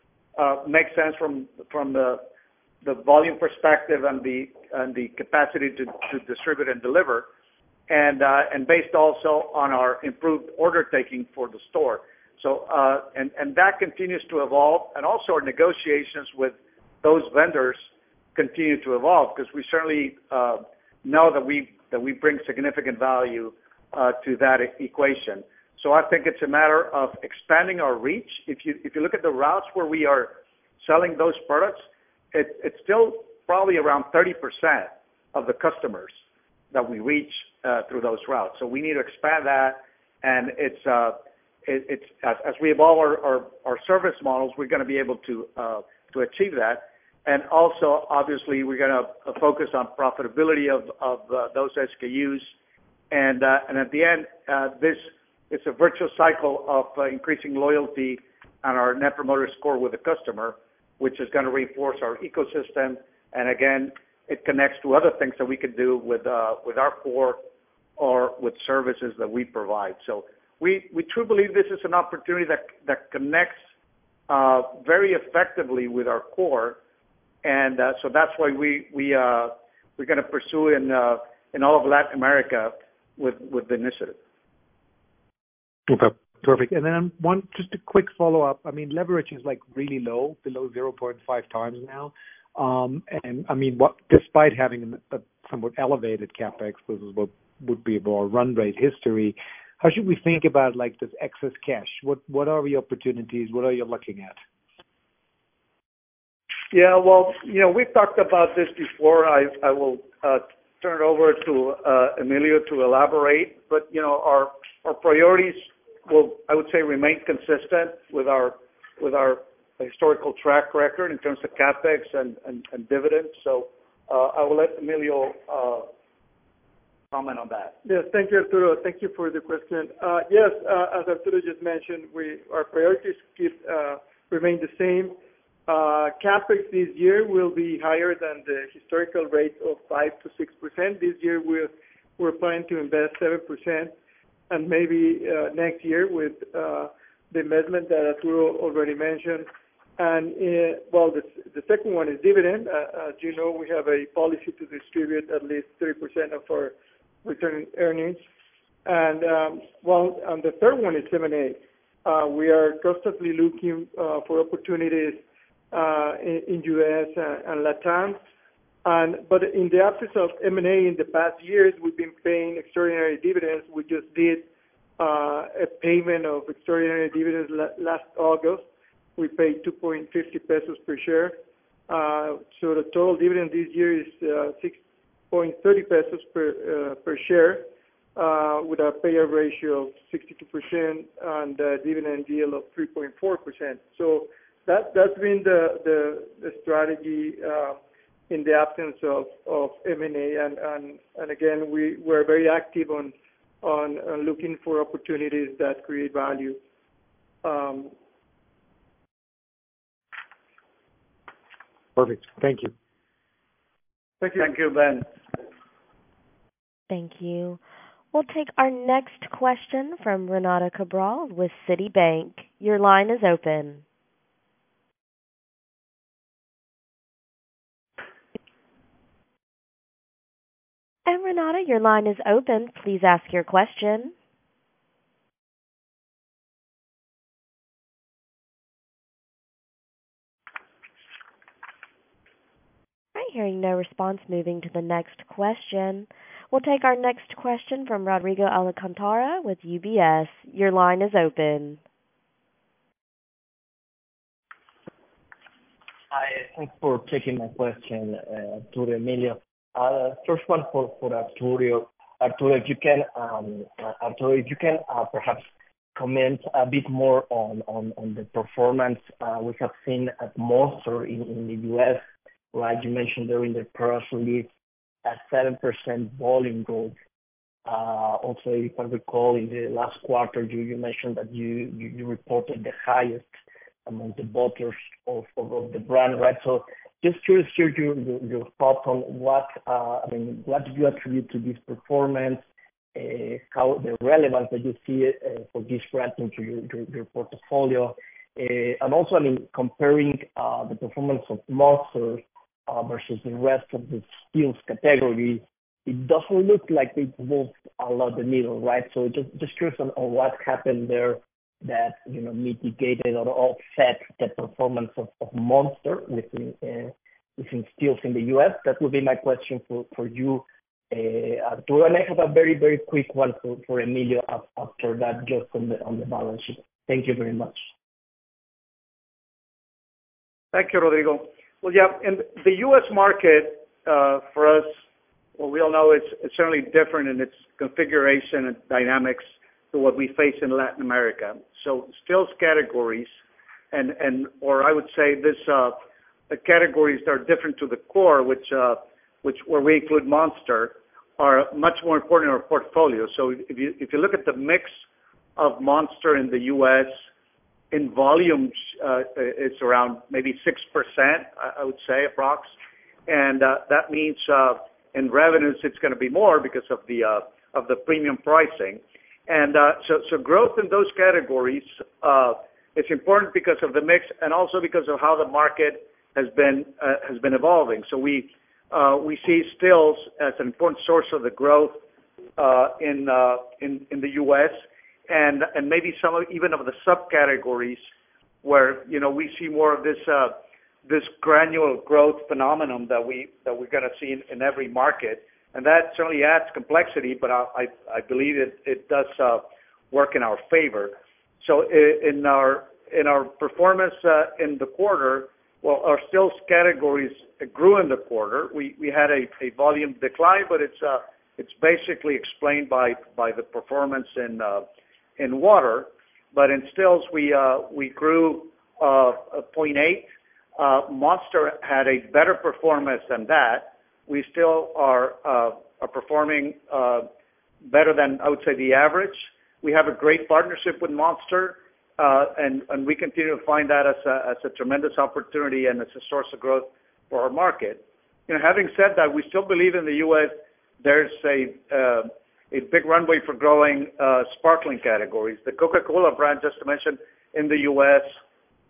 uh, makes sense from from the the volume perspective and the and the capacity to, to distribute and deliver, and uh, and based also on our improved order taking for the store. So uh, and and that continues to evolve, and also our negotiations with those vendors continue to evolve, because we certainly uh, know that we that we bring significant value uh, to that e- equation. So I think it's a matter of expanding our reach. If you if you look at the routes where we are selling those products, it, it's still probably around thirty percent of the customers that we reach uh, through those routes. So we need to expand that, and it's uh, it, it's as, as we evolve our, our, our service models, we're going to be able to uh, to achieve that. And also, obviously, we're going to focus on profitability of, of uh, those S K Us. And, uh, and at the end, uh, this is a virtuous cycle of uh, increasing loyalty and our Net Promoter Score with the customer, which is going to reinforce our ecosystem. And again, it connects to other things that we can do with, uh, with our core or with services that we provide. So we, we truly believe this is an opportunity that, that connects uh, very effectively with our core. And uh, so that's why we we uh, we're going to pursue in uh, in all of Latin America with, with the initiative. Okay, perfect. And then one just a quick follow up. I mean, leverage is like really low, below zero point five times now. Um, and I mean, what despite having a somewhat elevated capex, this is what would be more run rate history. How should we think about like this excess cash? What what are the opportunities? What are you looking at? Yeah, well, you know, we've talked about this before. I, I will uh, turn it over to uh, Emilio to elaborate. But, you know, our our priorities will, I would say, remain consistent with our with our historical track record in terms of capex and, and, and dividends. So uh, I will let Emilio uh, comment on that. Yes, thank you, Arturo. Thank you for the question. Uh, yes, uh, as Arturo just mentioned, we our priorities keep uh, remain the same. Uh, capex this year will be higher than the historical rate of five to six percent. This year we're, we're planning to invest seven percent, and maybe uh, next year with uh, the investment that Arturo already mentioned And uh, well, the, the second one is dividend. Uh, as you know, we have a policy to distribute at least thirty percent of our return earnings. And um, well, and the third one is M and A. Uh, we are constantly looking uh, for opportunities uh, in, in U S and, and Latam. And but in the absence of M and A in the past years, we've been paying extraordinary dividends. We just did uh, a payment of extraordinary dividends la- last August. We paid two point five zero pesos per share. Uh, so the total dividend this year is uh, six point three zero pesos per uh, per share, uh, with a payout ratio of sixty-two percent and a dividend yield of three point four percent. So that that's been the the, the strategy uh, in the absence of, of M and A. And, and and again, we we're very active on on, on looking for opportunities that create value. Um, Perfect. Thank you. Thank you. Thank you, Ben. Thank you. We'll take our next question from Renata Cabral with Citibank. Your line is open. And Renata, your line is open. Please ask your question. All right, hearing no response, moving to the next question. We'll take our next question from Rodrigo Alcantara with U B S. Your line is open. Hi, thanks for taking my question, uh, Arturo, Emilio. Uh, first one for, for Arturo. Arturo, if you can, um, uh, Arturo, if you can uh, perhaps comment a bit more on, on, on the performance uh, we have seen at Monster in, in the U S. Right, you mentioned during the press release a seven percent volume growth. Uh, also, if I recall, in the last quarter, you, you mentioned that you, you, you reported the highest among the bottlers of, of, of the brand, right? So just curious to hear your, your, your thoughts on what, uh, I mean, what do you attribute to this performance, uh, how the relevance that you see uh, for this brand into your, your, your portfolio, uh, and also, I mean, comparing uh, the performance of Monster uh, versus the rest of the stills category, it doesn't look like they moved a lot the needle, right? So just, just curious on, on what happened there that, you know, mitigated or offset the performance of, of Monster within, uh, within stills in the U S. That would be my question for, for you, uh, Arturo. And I have a very, very quick one for, for Emilio after that, just on the, on the balance sheet. Thank you very much. Thank you, Rodrigo. Well, yeah, in the U S market, uh, for us, well, we all know it's, it's certainly different in its configuration and dynamics to what we face in Latin America. So stills categories, and, and or I would say this, uh, the categories that are different to the core, which, uh, which where we include Monster, are much more important in our portfolio. So if you if you look at the mix of Monster in the U S, in volumes, uh, it's around maybe six percent, I would say, approx. And uh, that means uh, in revenues, it's going to be more because of the uh, of the premium pricing. And uh, so, so growth in those categories uh, is important because of the mix and also because of how the market has been uh, has been evolving. So we uh, we see stills as an important source of the growth uh, in uh, in in the U S and and maybe some of, even of the subcategories where, you know, we see more of this uh, this granular growth phenomenon that we that we're going to see in, in every market. And that certainly adds complexity, but I, I, I believe it, it does uh, work in our favor. So in our in our performance uh, in the quarter, well, our stills categories grew in the quarter. We we had a, a volume decline, but it's uh, it's basically explained by by the performance in uh, in water. But in stills, we uh, we grew uh, zero point eight. Uh, Monster had a better performance than that. We still are uh, are performing uh, better than, I would say, the average. We have a great partnership with Monster, uh, and and we continue to find that as a as a tremendous opportunity and as a source of growth for our market. You know, having said that, we still believe in the U S there's a uh, a big runway for growing uh, sparkling categories. The Coca-Cola brand, just to mention, in the U S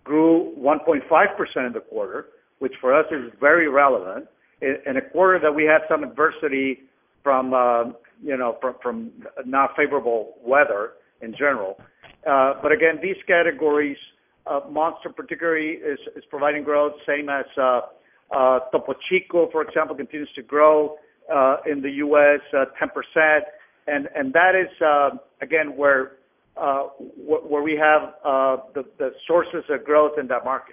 grew one point five percent in the quarter, which for us is very relevant, in a quarter that we had some adversity from, uh, you know, from, from not favorable weather in general. Uh, but again, these categories, uh, Monster particularly is, is providing growth, same as uh, uh, Topo Chico, for example, continues to grow uh, in the U S uh, ten percent. And, and that is, uh, again, where uh, wh- where we have uh, the, the sources of growth in that market.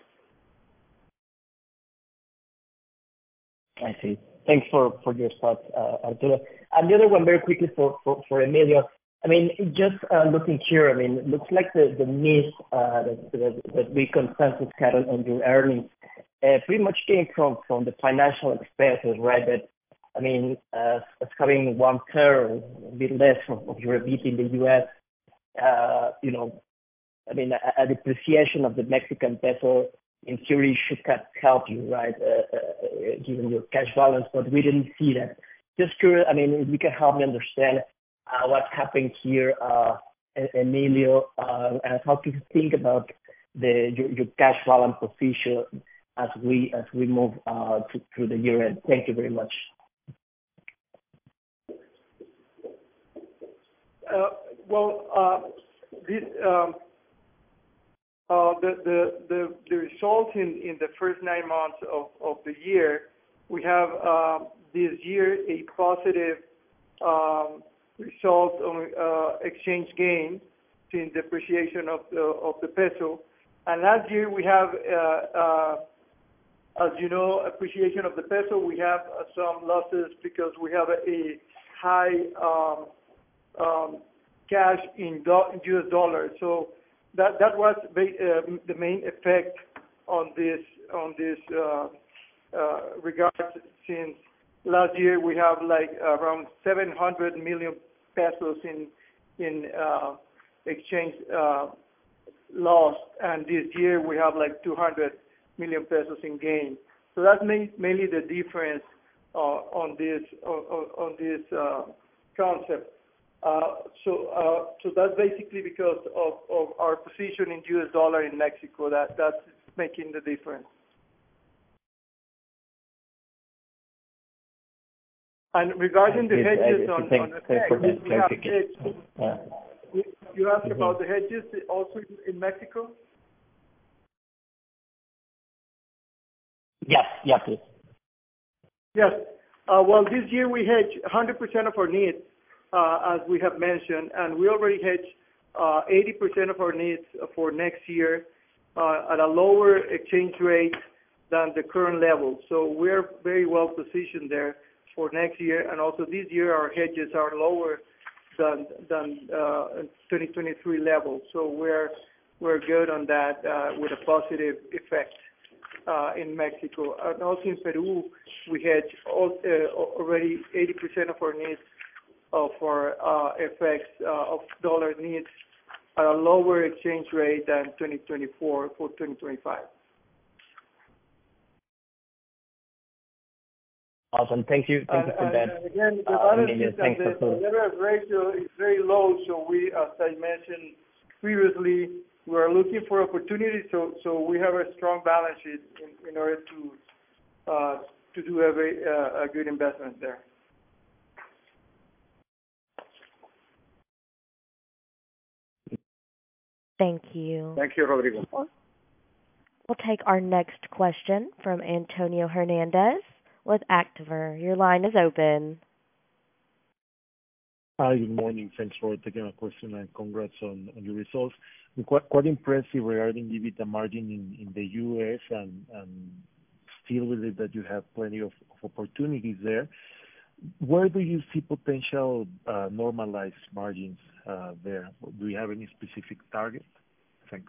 I see. Thanks for, for your thoughts, uh, Arturo. And the other one, very quickly for, for, for Emilio. I mean, just uh, looking here, I mean, it looks like the, the miss uh, that, that, that we consensus had on, on your earnings uh, pretty much came from, from the financial expenses, right? That, I mean, uh, as having one third, a bit less of, of your E B I T in the U S, uh, you know, I mean, a, a depreciation of the Mexican peso in theory should help you, right, uh, uh, given your cash balance, but we didn't see that. Just curious, I mean, if you can help me understand uh, what's happening here, uh, Emilio, uh, and how to think about the your, your cash balance position as we as we move uh, to, through the year end. Thank you very much. Uh, well, uh, this, um, uh, the, the the the results in, in the first nine months of, of the year, we have uh, this year a positive um, result on uh, exchange gain in depreciation of the of the peso, and last year we have, uh, uh, as you know, appreciation of the peso. We have uh, some losses because we have a, a high um, um, cash in, do- in U S dollars. So that that was uh, the main effect on this on this uh, uh, regard. Since last year we have like around seven hundred million pesos in in uh, exchange uh, loss, and this year we have like two hundred million pesos in gain. So that's ma- mainly the difference uh, on this on, on this uh, concept. Uh, so, uh, so that's basically because of, of our position in U S dollar in Mexico. That that's making the difference. And regarding the hedges on, on the hedges, we have hedged. Yeah. You asked mm-hmm. about the hedges also in Mexico? Yes, yes, please. Yes. Uh, well, this year we hedge one hundred percent of our needs. Uh, as we have mentioned, and we already hedge uh, eighty percent of our needs for next year uh, at a lower exchange rate than the current level. So we're very well positioned there for next year, and also this year our hedges are lower than than uh, twenty twenty-three level. So we're we're good on that uh, with a positive effect uh, in Mexico, and also in Peru we hedge all, uh, already eighty percent of our needs of our uh, F X uh, of dollar needs at a lower exchange rate than twenty twenty-four for twenty twenty-five. Awesome. Thank you. Thank and, you for and, that. And again, the uh, balance sheet and the, the leverage ratio is very low, so we, as I mentioned previously, we are looking for opportunities, so so we have a strong balance sheet in, in order to uh, to do a, very, uh, a good investment there. Thank you. Thank you, Rodrigo. We'll take our next question from Antonio Hernandez with Activer. Your line is open. Hi, good morning. Thanks for taking my question and congrats on, on your results. Quite, quite impressive regarding EBITDA margin in, in the U S and, and still believe that you have plenty of, of opportunities there. Where do you see potential uh, normalized margins uh, there? Do you have any specific target? Thanks.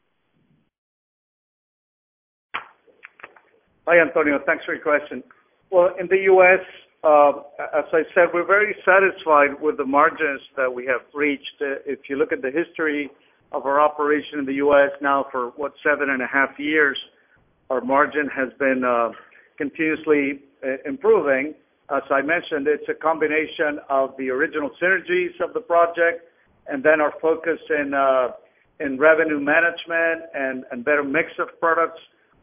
Hi, Antonio. Thanks for your question. Well, in the U S, uh, as I said, we're very satisfied with the margins that we have reached. Uh, if you look at the history of our operation in the U S now for, what, seven and a half years, our margin has been uh, continuously uh, improving. As I mentioned, it's a combination of the original synergies of the project and then our focus in uh, in revenue management and, and better mix of products,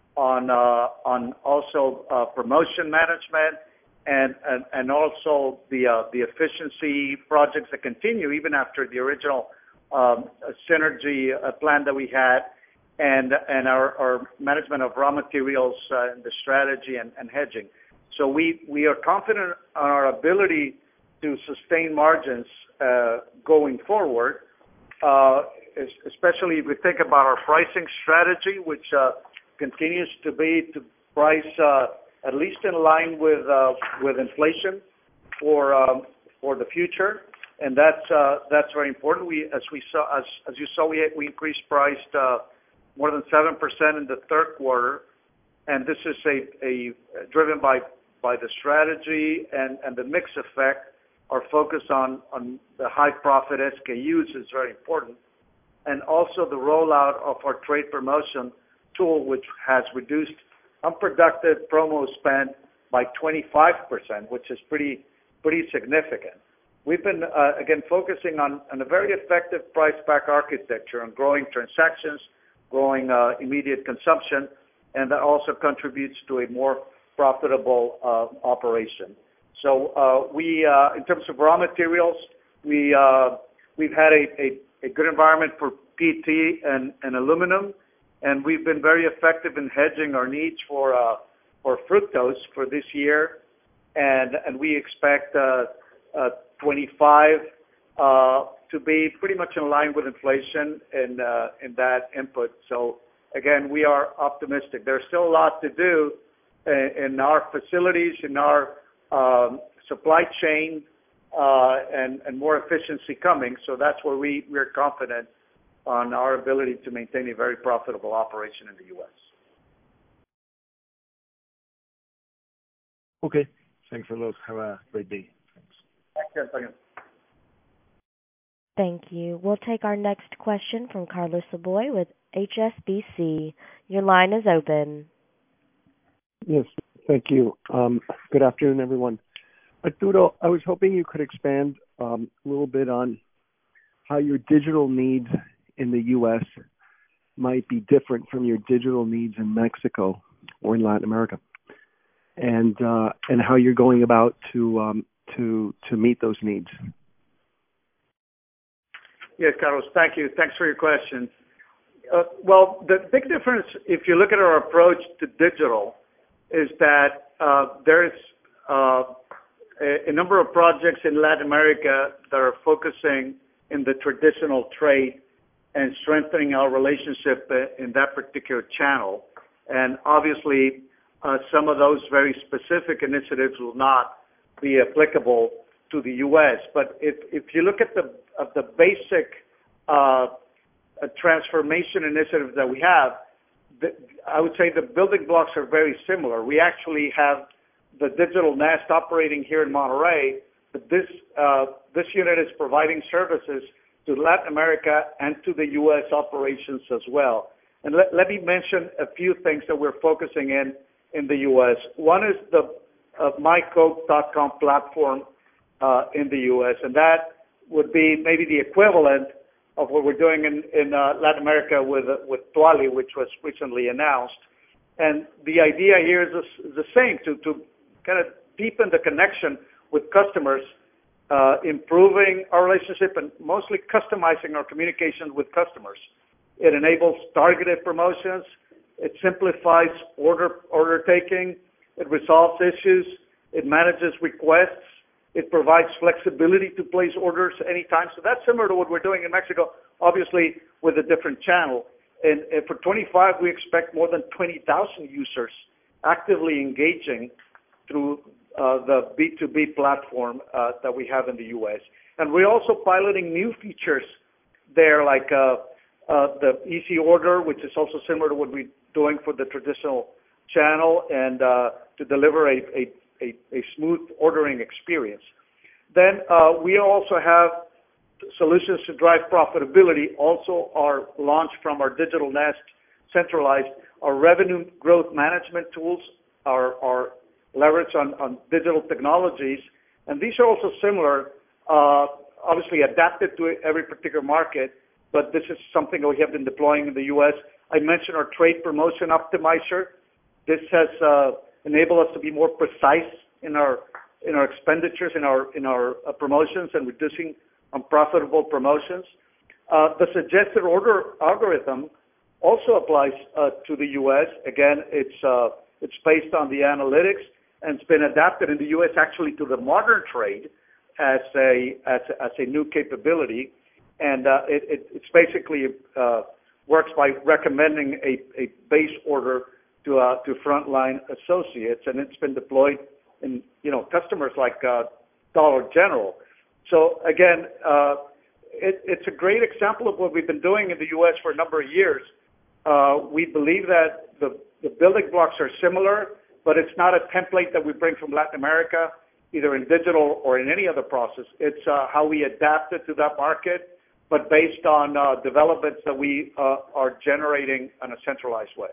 on uh, on also uh, promotion management, and, and and also the uh, the efficiency projects that continue even after the original um, synergy uh, plan that we had, and and our, our management of raw materials uh, and the strategy and, and hedging. So we we are confident on our ability to sustain margins uh, going forward, uh, especially if we think about our pricing strategy, which uh, continues to be to price uh, at least in line with uh, with inflation for um, for the future, and that's uh, that's very important. We as we saw as as you saw we we increased price uh, more than seven percent in the third quarter, and this is a, a driven by by the strategy and, and the mix effect. Our focus on on the high profit S K Us is very important, and also the rollout of our trade promotion tool, which has reduced unproductive promo spend by twenty-five percent, which is pretty pretty significant. We've been, uh, again, focusing on, on a very effective price pack architecture and growing transactions, growing uh, immediate consumption, and that also contributes to a more profitable uh, operation. So uh, we, uh, in terms of raw materials, we, uh, we've had a, a, a good environment for P E T and, and aluminum, and we've been very effective in hedging our needs for uh, for fructose for this year, and and we expect uh, uh, twenty-five uh, to be pretty much in line with inflation in uh, in that input. So again, we are optimistic. There's still a lot to do in, in our facilities, in our um, supply chain, uh, and and more efficiency coming. So that's where we we're confident on our ability to maintain a very profitable operation in the U S. Okay. Thanks a lot. Have a great day. Thanks. Thank you, Antonio. Thank you. We'll take our next question from Carlos Saboy with H S B C. Your line is open. Yes, thank you. Um, good afternoon, everyone. Arturo, I was hoping you could expand um, a little bit on how your digital needs in the U S might be different from your digital needs in Mexico or in Latin America, and uh, and how you're going about to um, to to meet those needs. Yes, Carlos, thank you. Thanks for your question. Uh, well, the big difference, if you look at our approach to digital, is that uh, there's uh, a, a number of projects in Latin America that are focusing in the traditional trade and strengthening our relationship in that particular channel. And obviously, uh, some of those very specific initiatives will not be applicable to the U S. But if, if you look at the of the basic uh, transformation initiatives that we have, the, I would say the building blocks are very similar. We actually have the digital Nest operating here in Monterrey, but this uh, this unit is providing services to Latin America and to the U S operations as well. And let, let me mention a few things that we're focusing in in the U S. One is the uh, my coke dot com platform uh, in the U S, and that would be maybe the equivalent of what we're doing in, in uh, Latin America with uh, with Tuali, which was recently announced. And the idea here is the, is the same, to, to kind of deepen the connection with customers, Uh, improving our relationship and mostly customizing our communication with customers. It enables targeted promotions. It simplifies order order taking. It resolves issues. It manages requests. It provides flexibility to place orders anytime. So that's similar to what we're doing in Mexico, obviously with a different channel. And, and for twenty-five, we expect more than twenty thousand users actively engaging through Uh, the B two B platform uh, that we have in the U S. And we're also piloting new features there, like uh, uh, the Easy Order, which is also similar to what we're doing for the traditional channel, and uh, to deliver a, a, a, a smooth ordering experience. Then uh, we also have solutions to drive profitability, also our launch from our Digital Nest centralized, our revenue growth management tools, our, our leverage on, on digital technologies, and these are also similar, uh, obviously adapted to every particular market, but this is something that we have been deploying in the U S. I mentioned our trade promotion optimizer. This has uh, enabled us to be more precise in our in our expenditures, in our in our uh, promotions, and reducing unprofitable promotions. Uh, the suggested order algorithm also applies uh, to the U S. Again, it's uh, it's based on the analytics, and it's been adapted in the U S actually to the modern trade as a as a, as a new capability, and uh, it, it it's basically uh, works by recommending a, a base order to uh, to frontline associates, and it's been deployed in you know customers like uh, Dollar General. So again, uh, it, it's a great example of what we've been doing in the U S for a number of years. Uh, we believe that the, the building blocks are similar, but it's not a template that we bring from Latin America, either in digital or in any other process. It's uh, how we adapt it to that market, but based on uh, developments that we uh, are generating in a centralized way.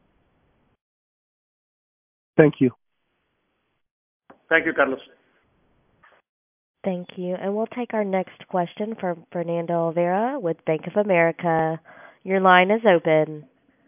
Thank you. Thank you, Carlos. Thank you. And we'll take our next question from Fernando Olvera with Bank of America. Your line is open.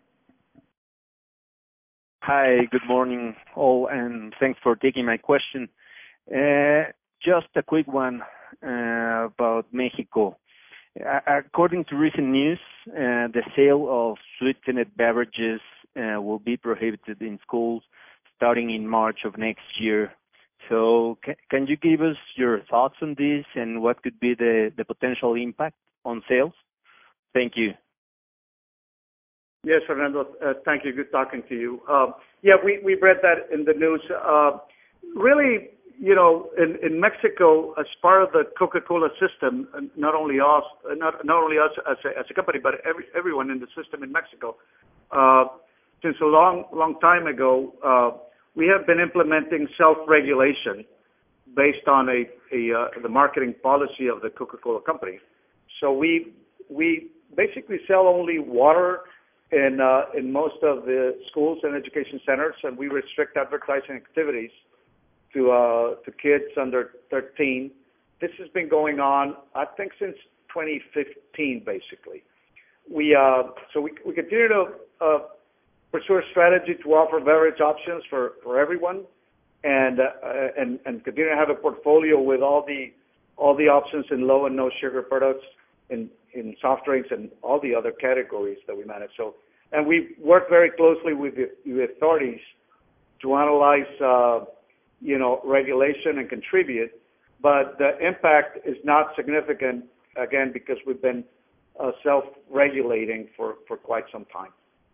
Hi, good morning all, and thanks for taking my question. Uh, just a quick one uh, about Mexico. Uh, according to recent news, uh, the sale of sweetened beverages uh, will be prohibited in schools starting in March of next year. So can, can you give us your thoughts on this and what could be the, the potential impact on sales? Thank you. Yes, Fernando, uh, thank you. Good talking to you. Uh, yeah, we, we read that in the news. Uh, really, you know, in, in Mexico, as part of the Coca-Cola system, not only us, not, not only us as a, as a company, but every, everyone in the system in Mexico, uh, since a long, long time ago, uh, we have been implementing self-regulation based on a, a uh, the marketing policy of the Coca-Cola company. So we we basically sell only water in uh, in most of the schools and education centers, and we restrict advertising activities to uh, to kids under thirteen. This has been going on, I think, since twenty fifteen, basically. We uh, so we we continue to uh, pursue a strategy to offer beverage options for, for everyone, and uh, and and continue to have a portfolio with all the all the options in low and no sugar products, in in soft drinks, and all the other categories that we manage. So, and we work very closely with the, the authorities to analyze, uh, you know, regulation and contribute. But the impact is not significant, again, because we've been uh, self-regulating for, for quite some time.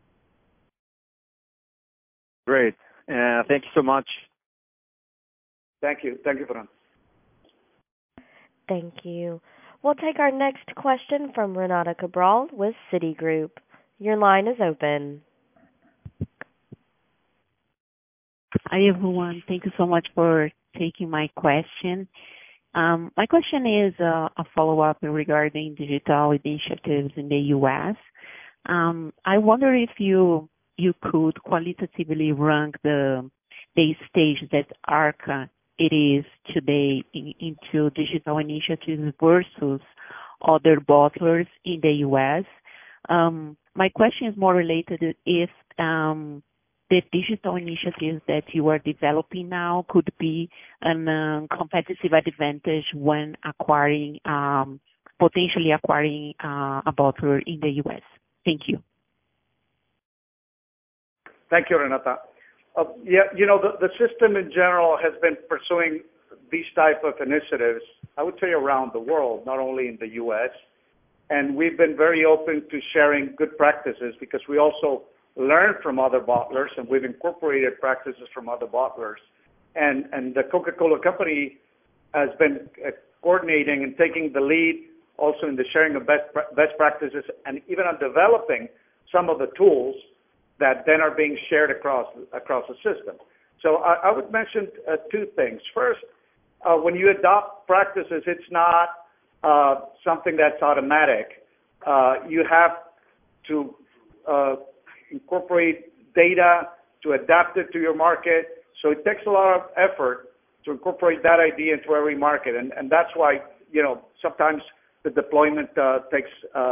Great. Uh, thank you so much. Thank you. Thank you, Fran. Thank you. We'll take our next question from Renata Cabral with Citigroup. Your line is open. Hi, everyone. Thank you so much for taking my question. Um, my question is uh, a follow-up regarding digital initiatives in the U S. Um, I wonder if you you could qualitatively rank the the stage that Arca it is today in, into digital initiatives versus other bottlers in the U S. Um, my question is more related to if um, the digital initiatives that you are developing now could be a um, competitive advantage when acquiring, um, potentially acquiring uh, a bottler in the U S. Thank you. Thank you, Renata. Uh, yeah, you know, the, the system in general has been pursuing these type of initiatives, I would say around the world, not only in the U S. And we've been very open to sharing good practices because we also learn from other bottlers, and we've incorporated practices from other bottlers. And, and the Coca-Cola Company has been uh, coordinating and taking the lead also in the sharing of best, best practices and even on developing some of the tools that then are being shared across across the system. So I, I would mention uh, two things. First, uh, when you adopt practices, it's not uh, something that's automatic. Uh, you have to uh, incorporate data to adapt it to your market. So it takes a lot of effort to incorporate that idea into every market, and, and that's why you know sometimes the deployment uh, takes uh,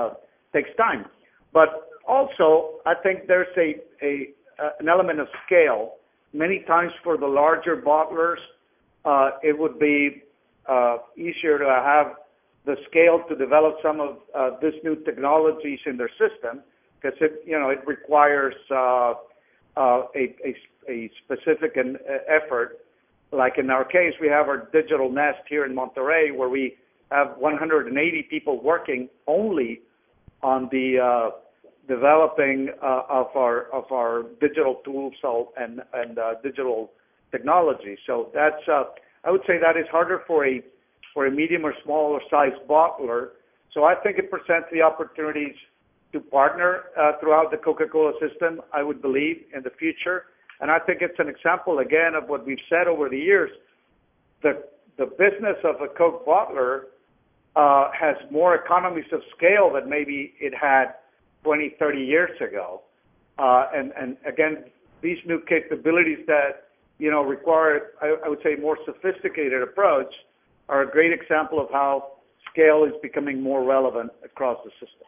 takes time. But also, I think there's a, a uh, an element of scale. Many times for the larger bottlers, uh, it would be uh, easier to have the scale to develop some of uh, this new technologies in their system, because it, you know, it requires uh, uh, a, a, a specific an, uh, effort. Like in our case, we have our digital nest here in Monterrey, where we have one hundred eighty people working only on the uh, developing uh, of our of our digital tools and and uh, digital technology. So that's uh, I would say that is harder for a for a medium or smaller size bottler. So I think it presents the opportunities to partner uh, throughout the Coca-Cola system, I would believe, in the future. And I think it's an example, again, of what we've said over the years. The, the business of a Coke bottler uh, has more economies of scale than maybe it had twenty, thirty years ago. Uh, and, and again, these new capabilities that, you know, require, I, I would say, more sophisticated approach are a great example of how scale is becoming more relevant across the system.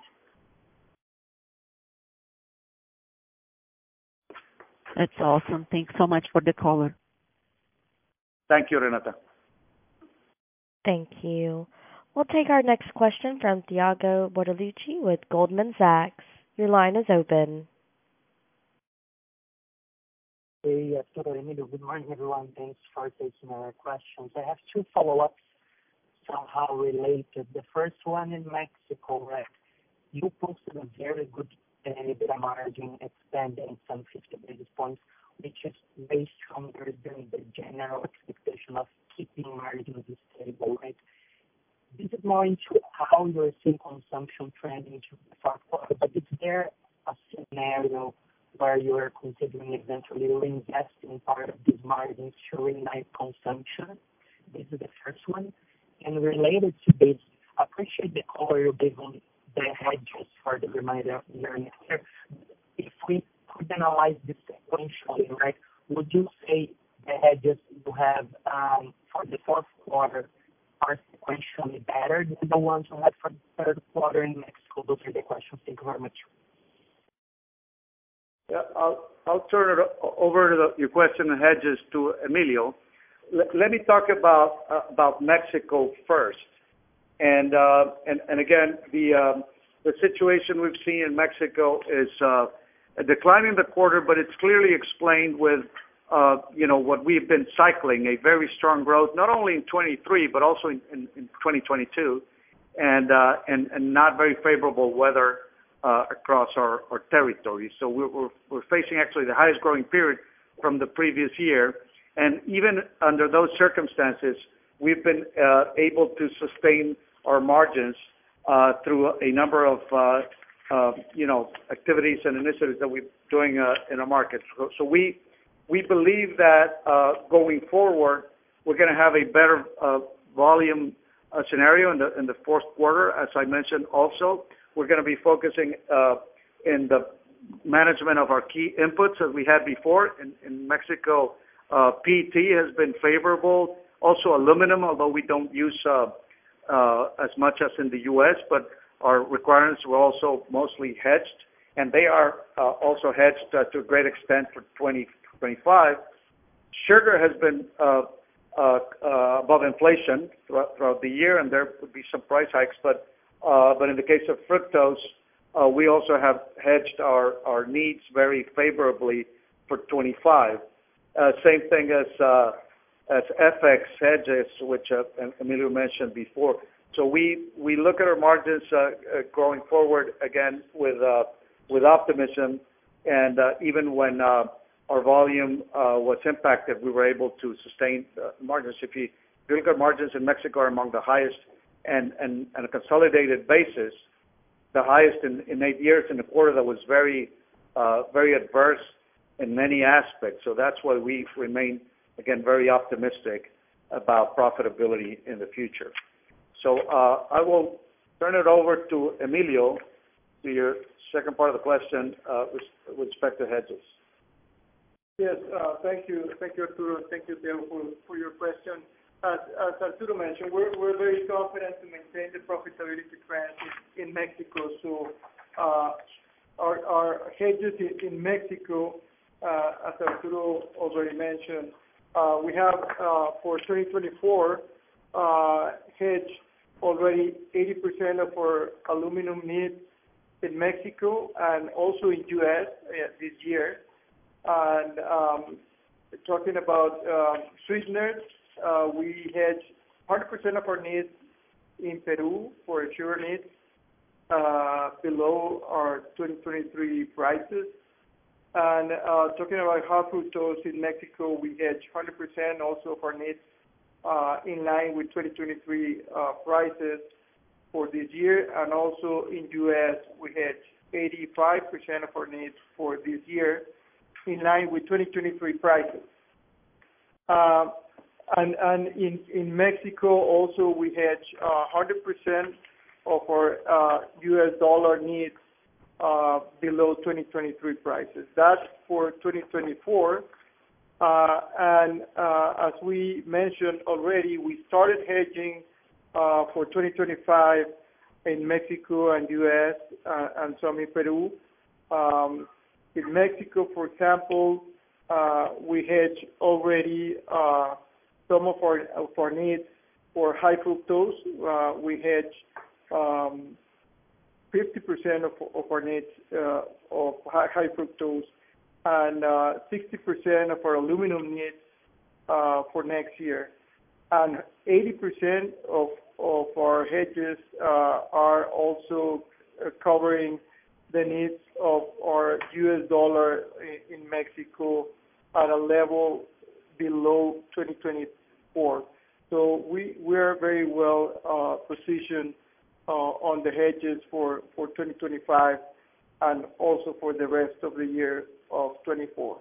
That's awesome. Thanks so much for the caller. Thank you, Renata. Thank you. We'll take our next question from Thiago Bortolucci with Goldman Sachs. Your line is open. Hey, Arturo, Emilio, good morning, everyone. Thanks for taking our questions. I have two follow-ups somehow related. The first one in Mexico, right? You posted a very good EBITDA margin expanding some fifty basis points, which is way stronger than the general expectation of keeping margins stable, right? This is more into how you're seeing consumption trending into the fourth quarter, but is there a scenario where you are considering eventually reinvesting part of these margins to reignite consumption? This is the first one. And related to this, I appreciate the color you gave on the hedges for the remainder of the year next year. If we could analyze this sequentially, right, would you say the hedges you have um, for the fourth quarter are sequentially better than the ones you had for the third quarter in Mexico? Those are the questions. Thank you very much. Yeah, I'll, I'll turn it over to the, your question on hedges to Emilio. L- let me talk about uh, about Mexico first. And uh, and and again, the um, the situation we've seen in Mexico is uh, a decline in the quarter, but it's clearly explained with uh, you know what we've been cycling, a very strong growth, not only in twenty-three but also in, in, in twenty twenty-two, and uh, and and not very favorable weather uh, across our, our territory. So we're, we're we're facing actually the highest growing period from the previous year, and even under those circumstances, we've been uh, able to sustain our margins uh, through a number of, uh, uh, you know, activities and initiatives that we're doing uh, in our market. So, so we we believe that uh, going forward, we're going to have a better uh, volume uh, scenario in the in the fourth quarter. As I mentioned, also we're going to be focusing uh, in the management of our key inputs as we had before in, in Mexico. Uh, P E T has been favorable. Also, aluminum, although we don't use uh, Uh, as much as in the U S, but our requirements were also mostly hedged, and they are uh, also hedged uh, to a great extent for twenty twenty-five. Sugar has been uh, uh, uh, above inflation throughout, throughout the year, and there would be some price hikes, but uh, but in the case of fructose, uh, we also have hedged our, our needs very favorably for twenty-five. Uh, same thing as uh, as F X hedges, which uh, Emilio mentioned before. So we, we look at our margins uh, uh, going forward again with uh, with optimism, and uh, even when uh, our volume uh, was impacted, we were able to sustain uh, margins. If you, if you look at margins in Mexico are among the highest, and, and on a consolidated basis, the highest in, in eight years in a quarter that was very uh, very adverse in many aspects. So that's why we remain, again, very optimistic about profitability in the future. So uh, I will turn it over to Emilio to your second part of the question uh, with, with respect to hedges. Yes, uh, thank you. Thank you, Arturo. Thank you, Theo, for, for your question. as Arturo mentioned, we're very confident to maintain the profitability trend in Mexico. So, our hedges in Mexico, as Arturo already mentioned, we have for twenty twenty-four hedged already eighty percent of our aluminum needs in Mexico and also in U S this year. And talking about sweeteners, we hedge one hundred percent of our needs in Peru for sugar needs below our twenty twenty-three prices. And uh, talking about high fructose in Mexico, we hedge one hundred percent also of our needs uh, in line with twenty twenty-three uh, prices for this year. And also in U S, we hedge eighty-five percent of our needs for this year in line with twenty twenty-three prices. Uh, and and in, in Mexico also we hedge uh, one hundred percent of our uh, U S dollar needs uh, below twenty twenty-three prices. That's for twenty twenty-four. Uh, and uh, as we mentioned already, we started hedging uh, for twenty twenty-five in Mexico and U S uh, and some in Peru. Um, in Mexico, for example, uh, we hedge already uh, some of our, of our needs for high fructose. Uh, we hedge um, fifty percent of, of our needs uh, of high, high fructose and uh, sixty percent of our aluminum needs uh, for next year. And eighty percent of, of our hedges uh, are also uh, covering the needs of our U S dollar in, in Mexico at a level below twenty twenty-four. So we, we are very well uh, positioned uh, on the hedges for, for twenty twenty-five and also for the rest of the year of twenty-four.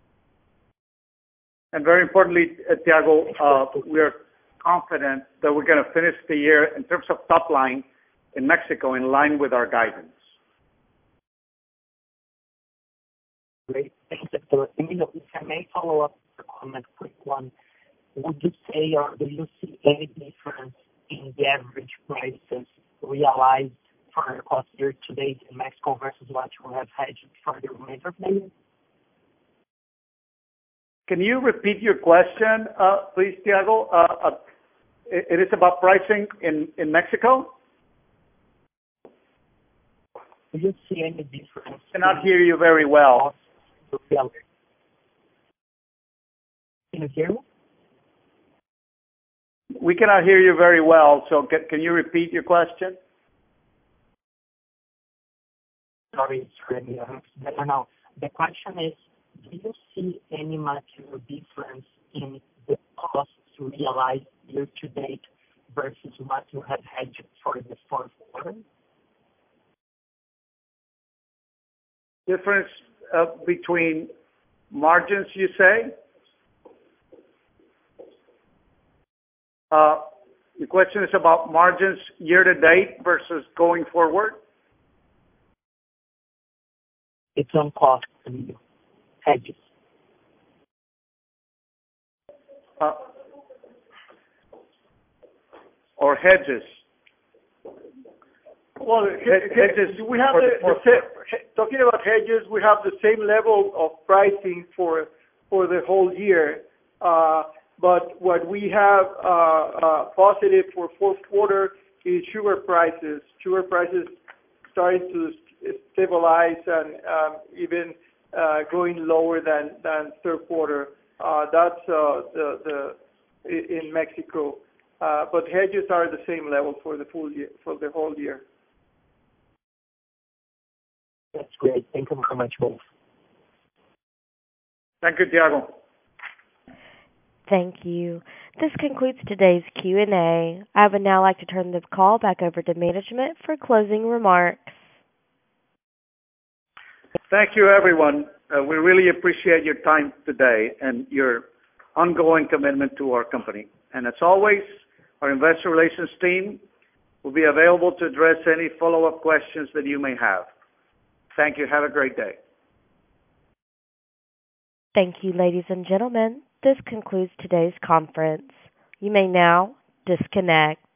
And very importantly, uh, Tiago, uh, we are confident that we're going to finish the year in terms of top line in Mexico in line with our guidance. Great. Thanks, Doctor Emilio. If I may follow up a comment, quick one. Would you say, or do you see any difference in the average prices realized for the cost year to date in Mexico versus what you have hedged for the remainder of the year? Can you repeat your question, uh, please, Tiago? Uh, uh, it, it is about pricing in, in Mexico? Do you see any difference? I cannot hear you very well. Can you hear me? We cannot hear you very well, so can, can you repeat your question? Sorry, it's really better now. The question is, do you see any material difference in the costs realized year to date versus what you have hedged for the fourth quarter? Difference uh, between margins, you say? Uh, the question is about margins year to date versus going forward? It's on cost, hedges. Uh, or hedges? Well, hedges, we have the, the same, talking about hedges, we have the same level of pricing for for the whole year. Uh, but what we have uh, uh, positive for fourth quarter is sugar prices. Sugar prices starting to stabilize and um, even uh, going lower than than third quarter. Uh, that's uh, the the in Mexico. Uh, but hedges are the same level for the full year, for the whole year. That's great. Thank you very much, both. Thank you, Tiago. Thank you. This concludes today's Q and A. I would now like to turn the call back over to management for closing remarks. Thank you, everyone. Uh, we really appreciate your time today and your ongoing commitment to our company. And as always, our investor relations team will be available to address any follow-up questions that you may have. Thank you. Have a great day. Thank you, ladies and gentlemen. This concludes today's conference. You may now disconnect.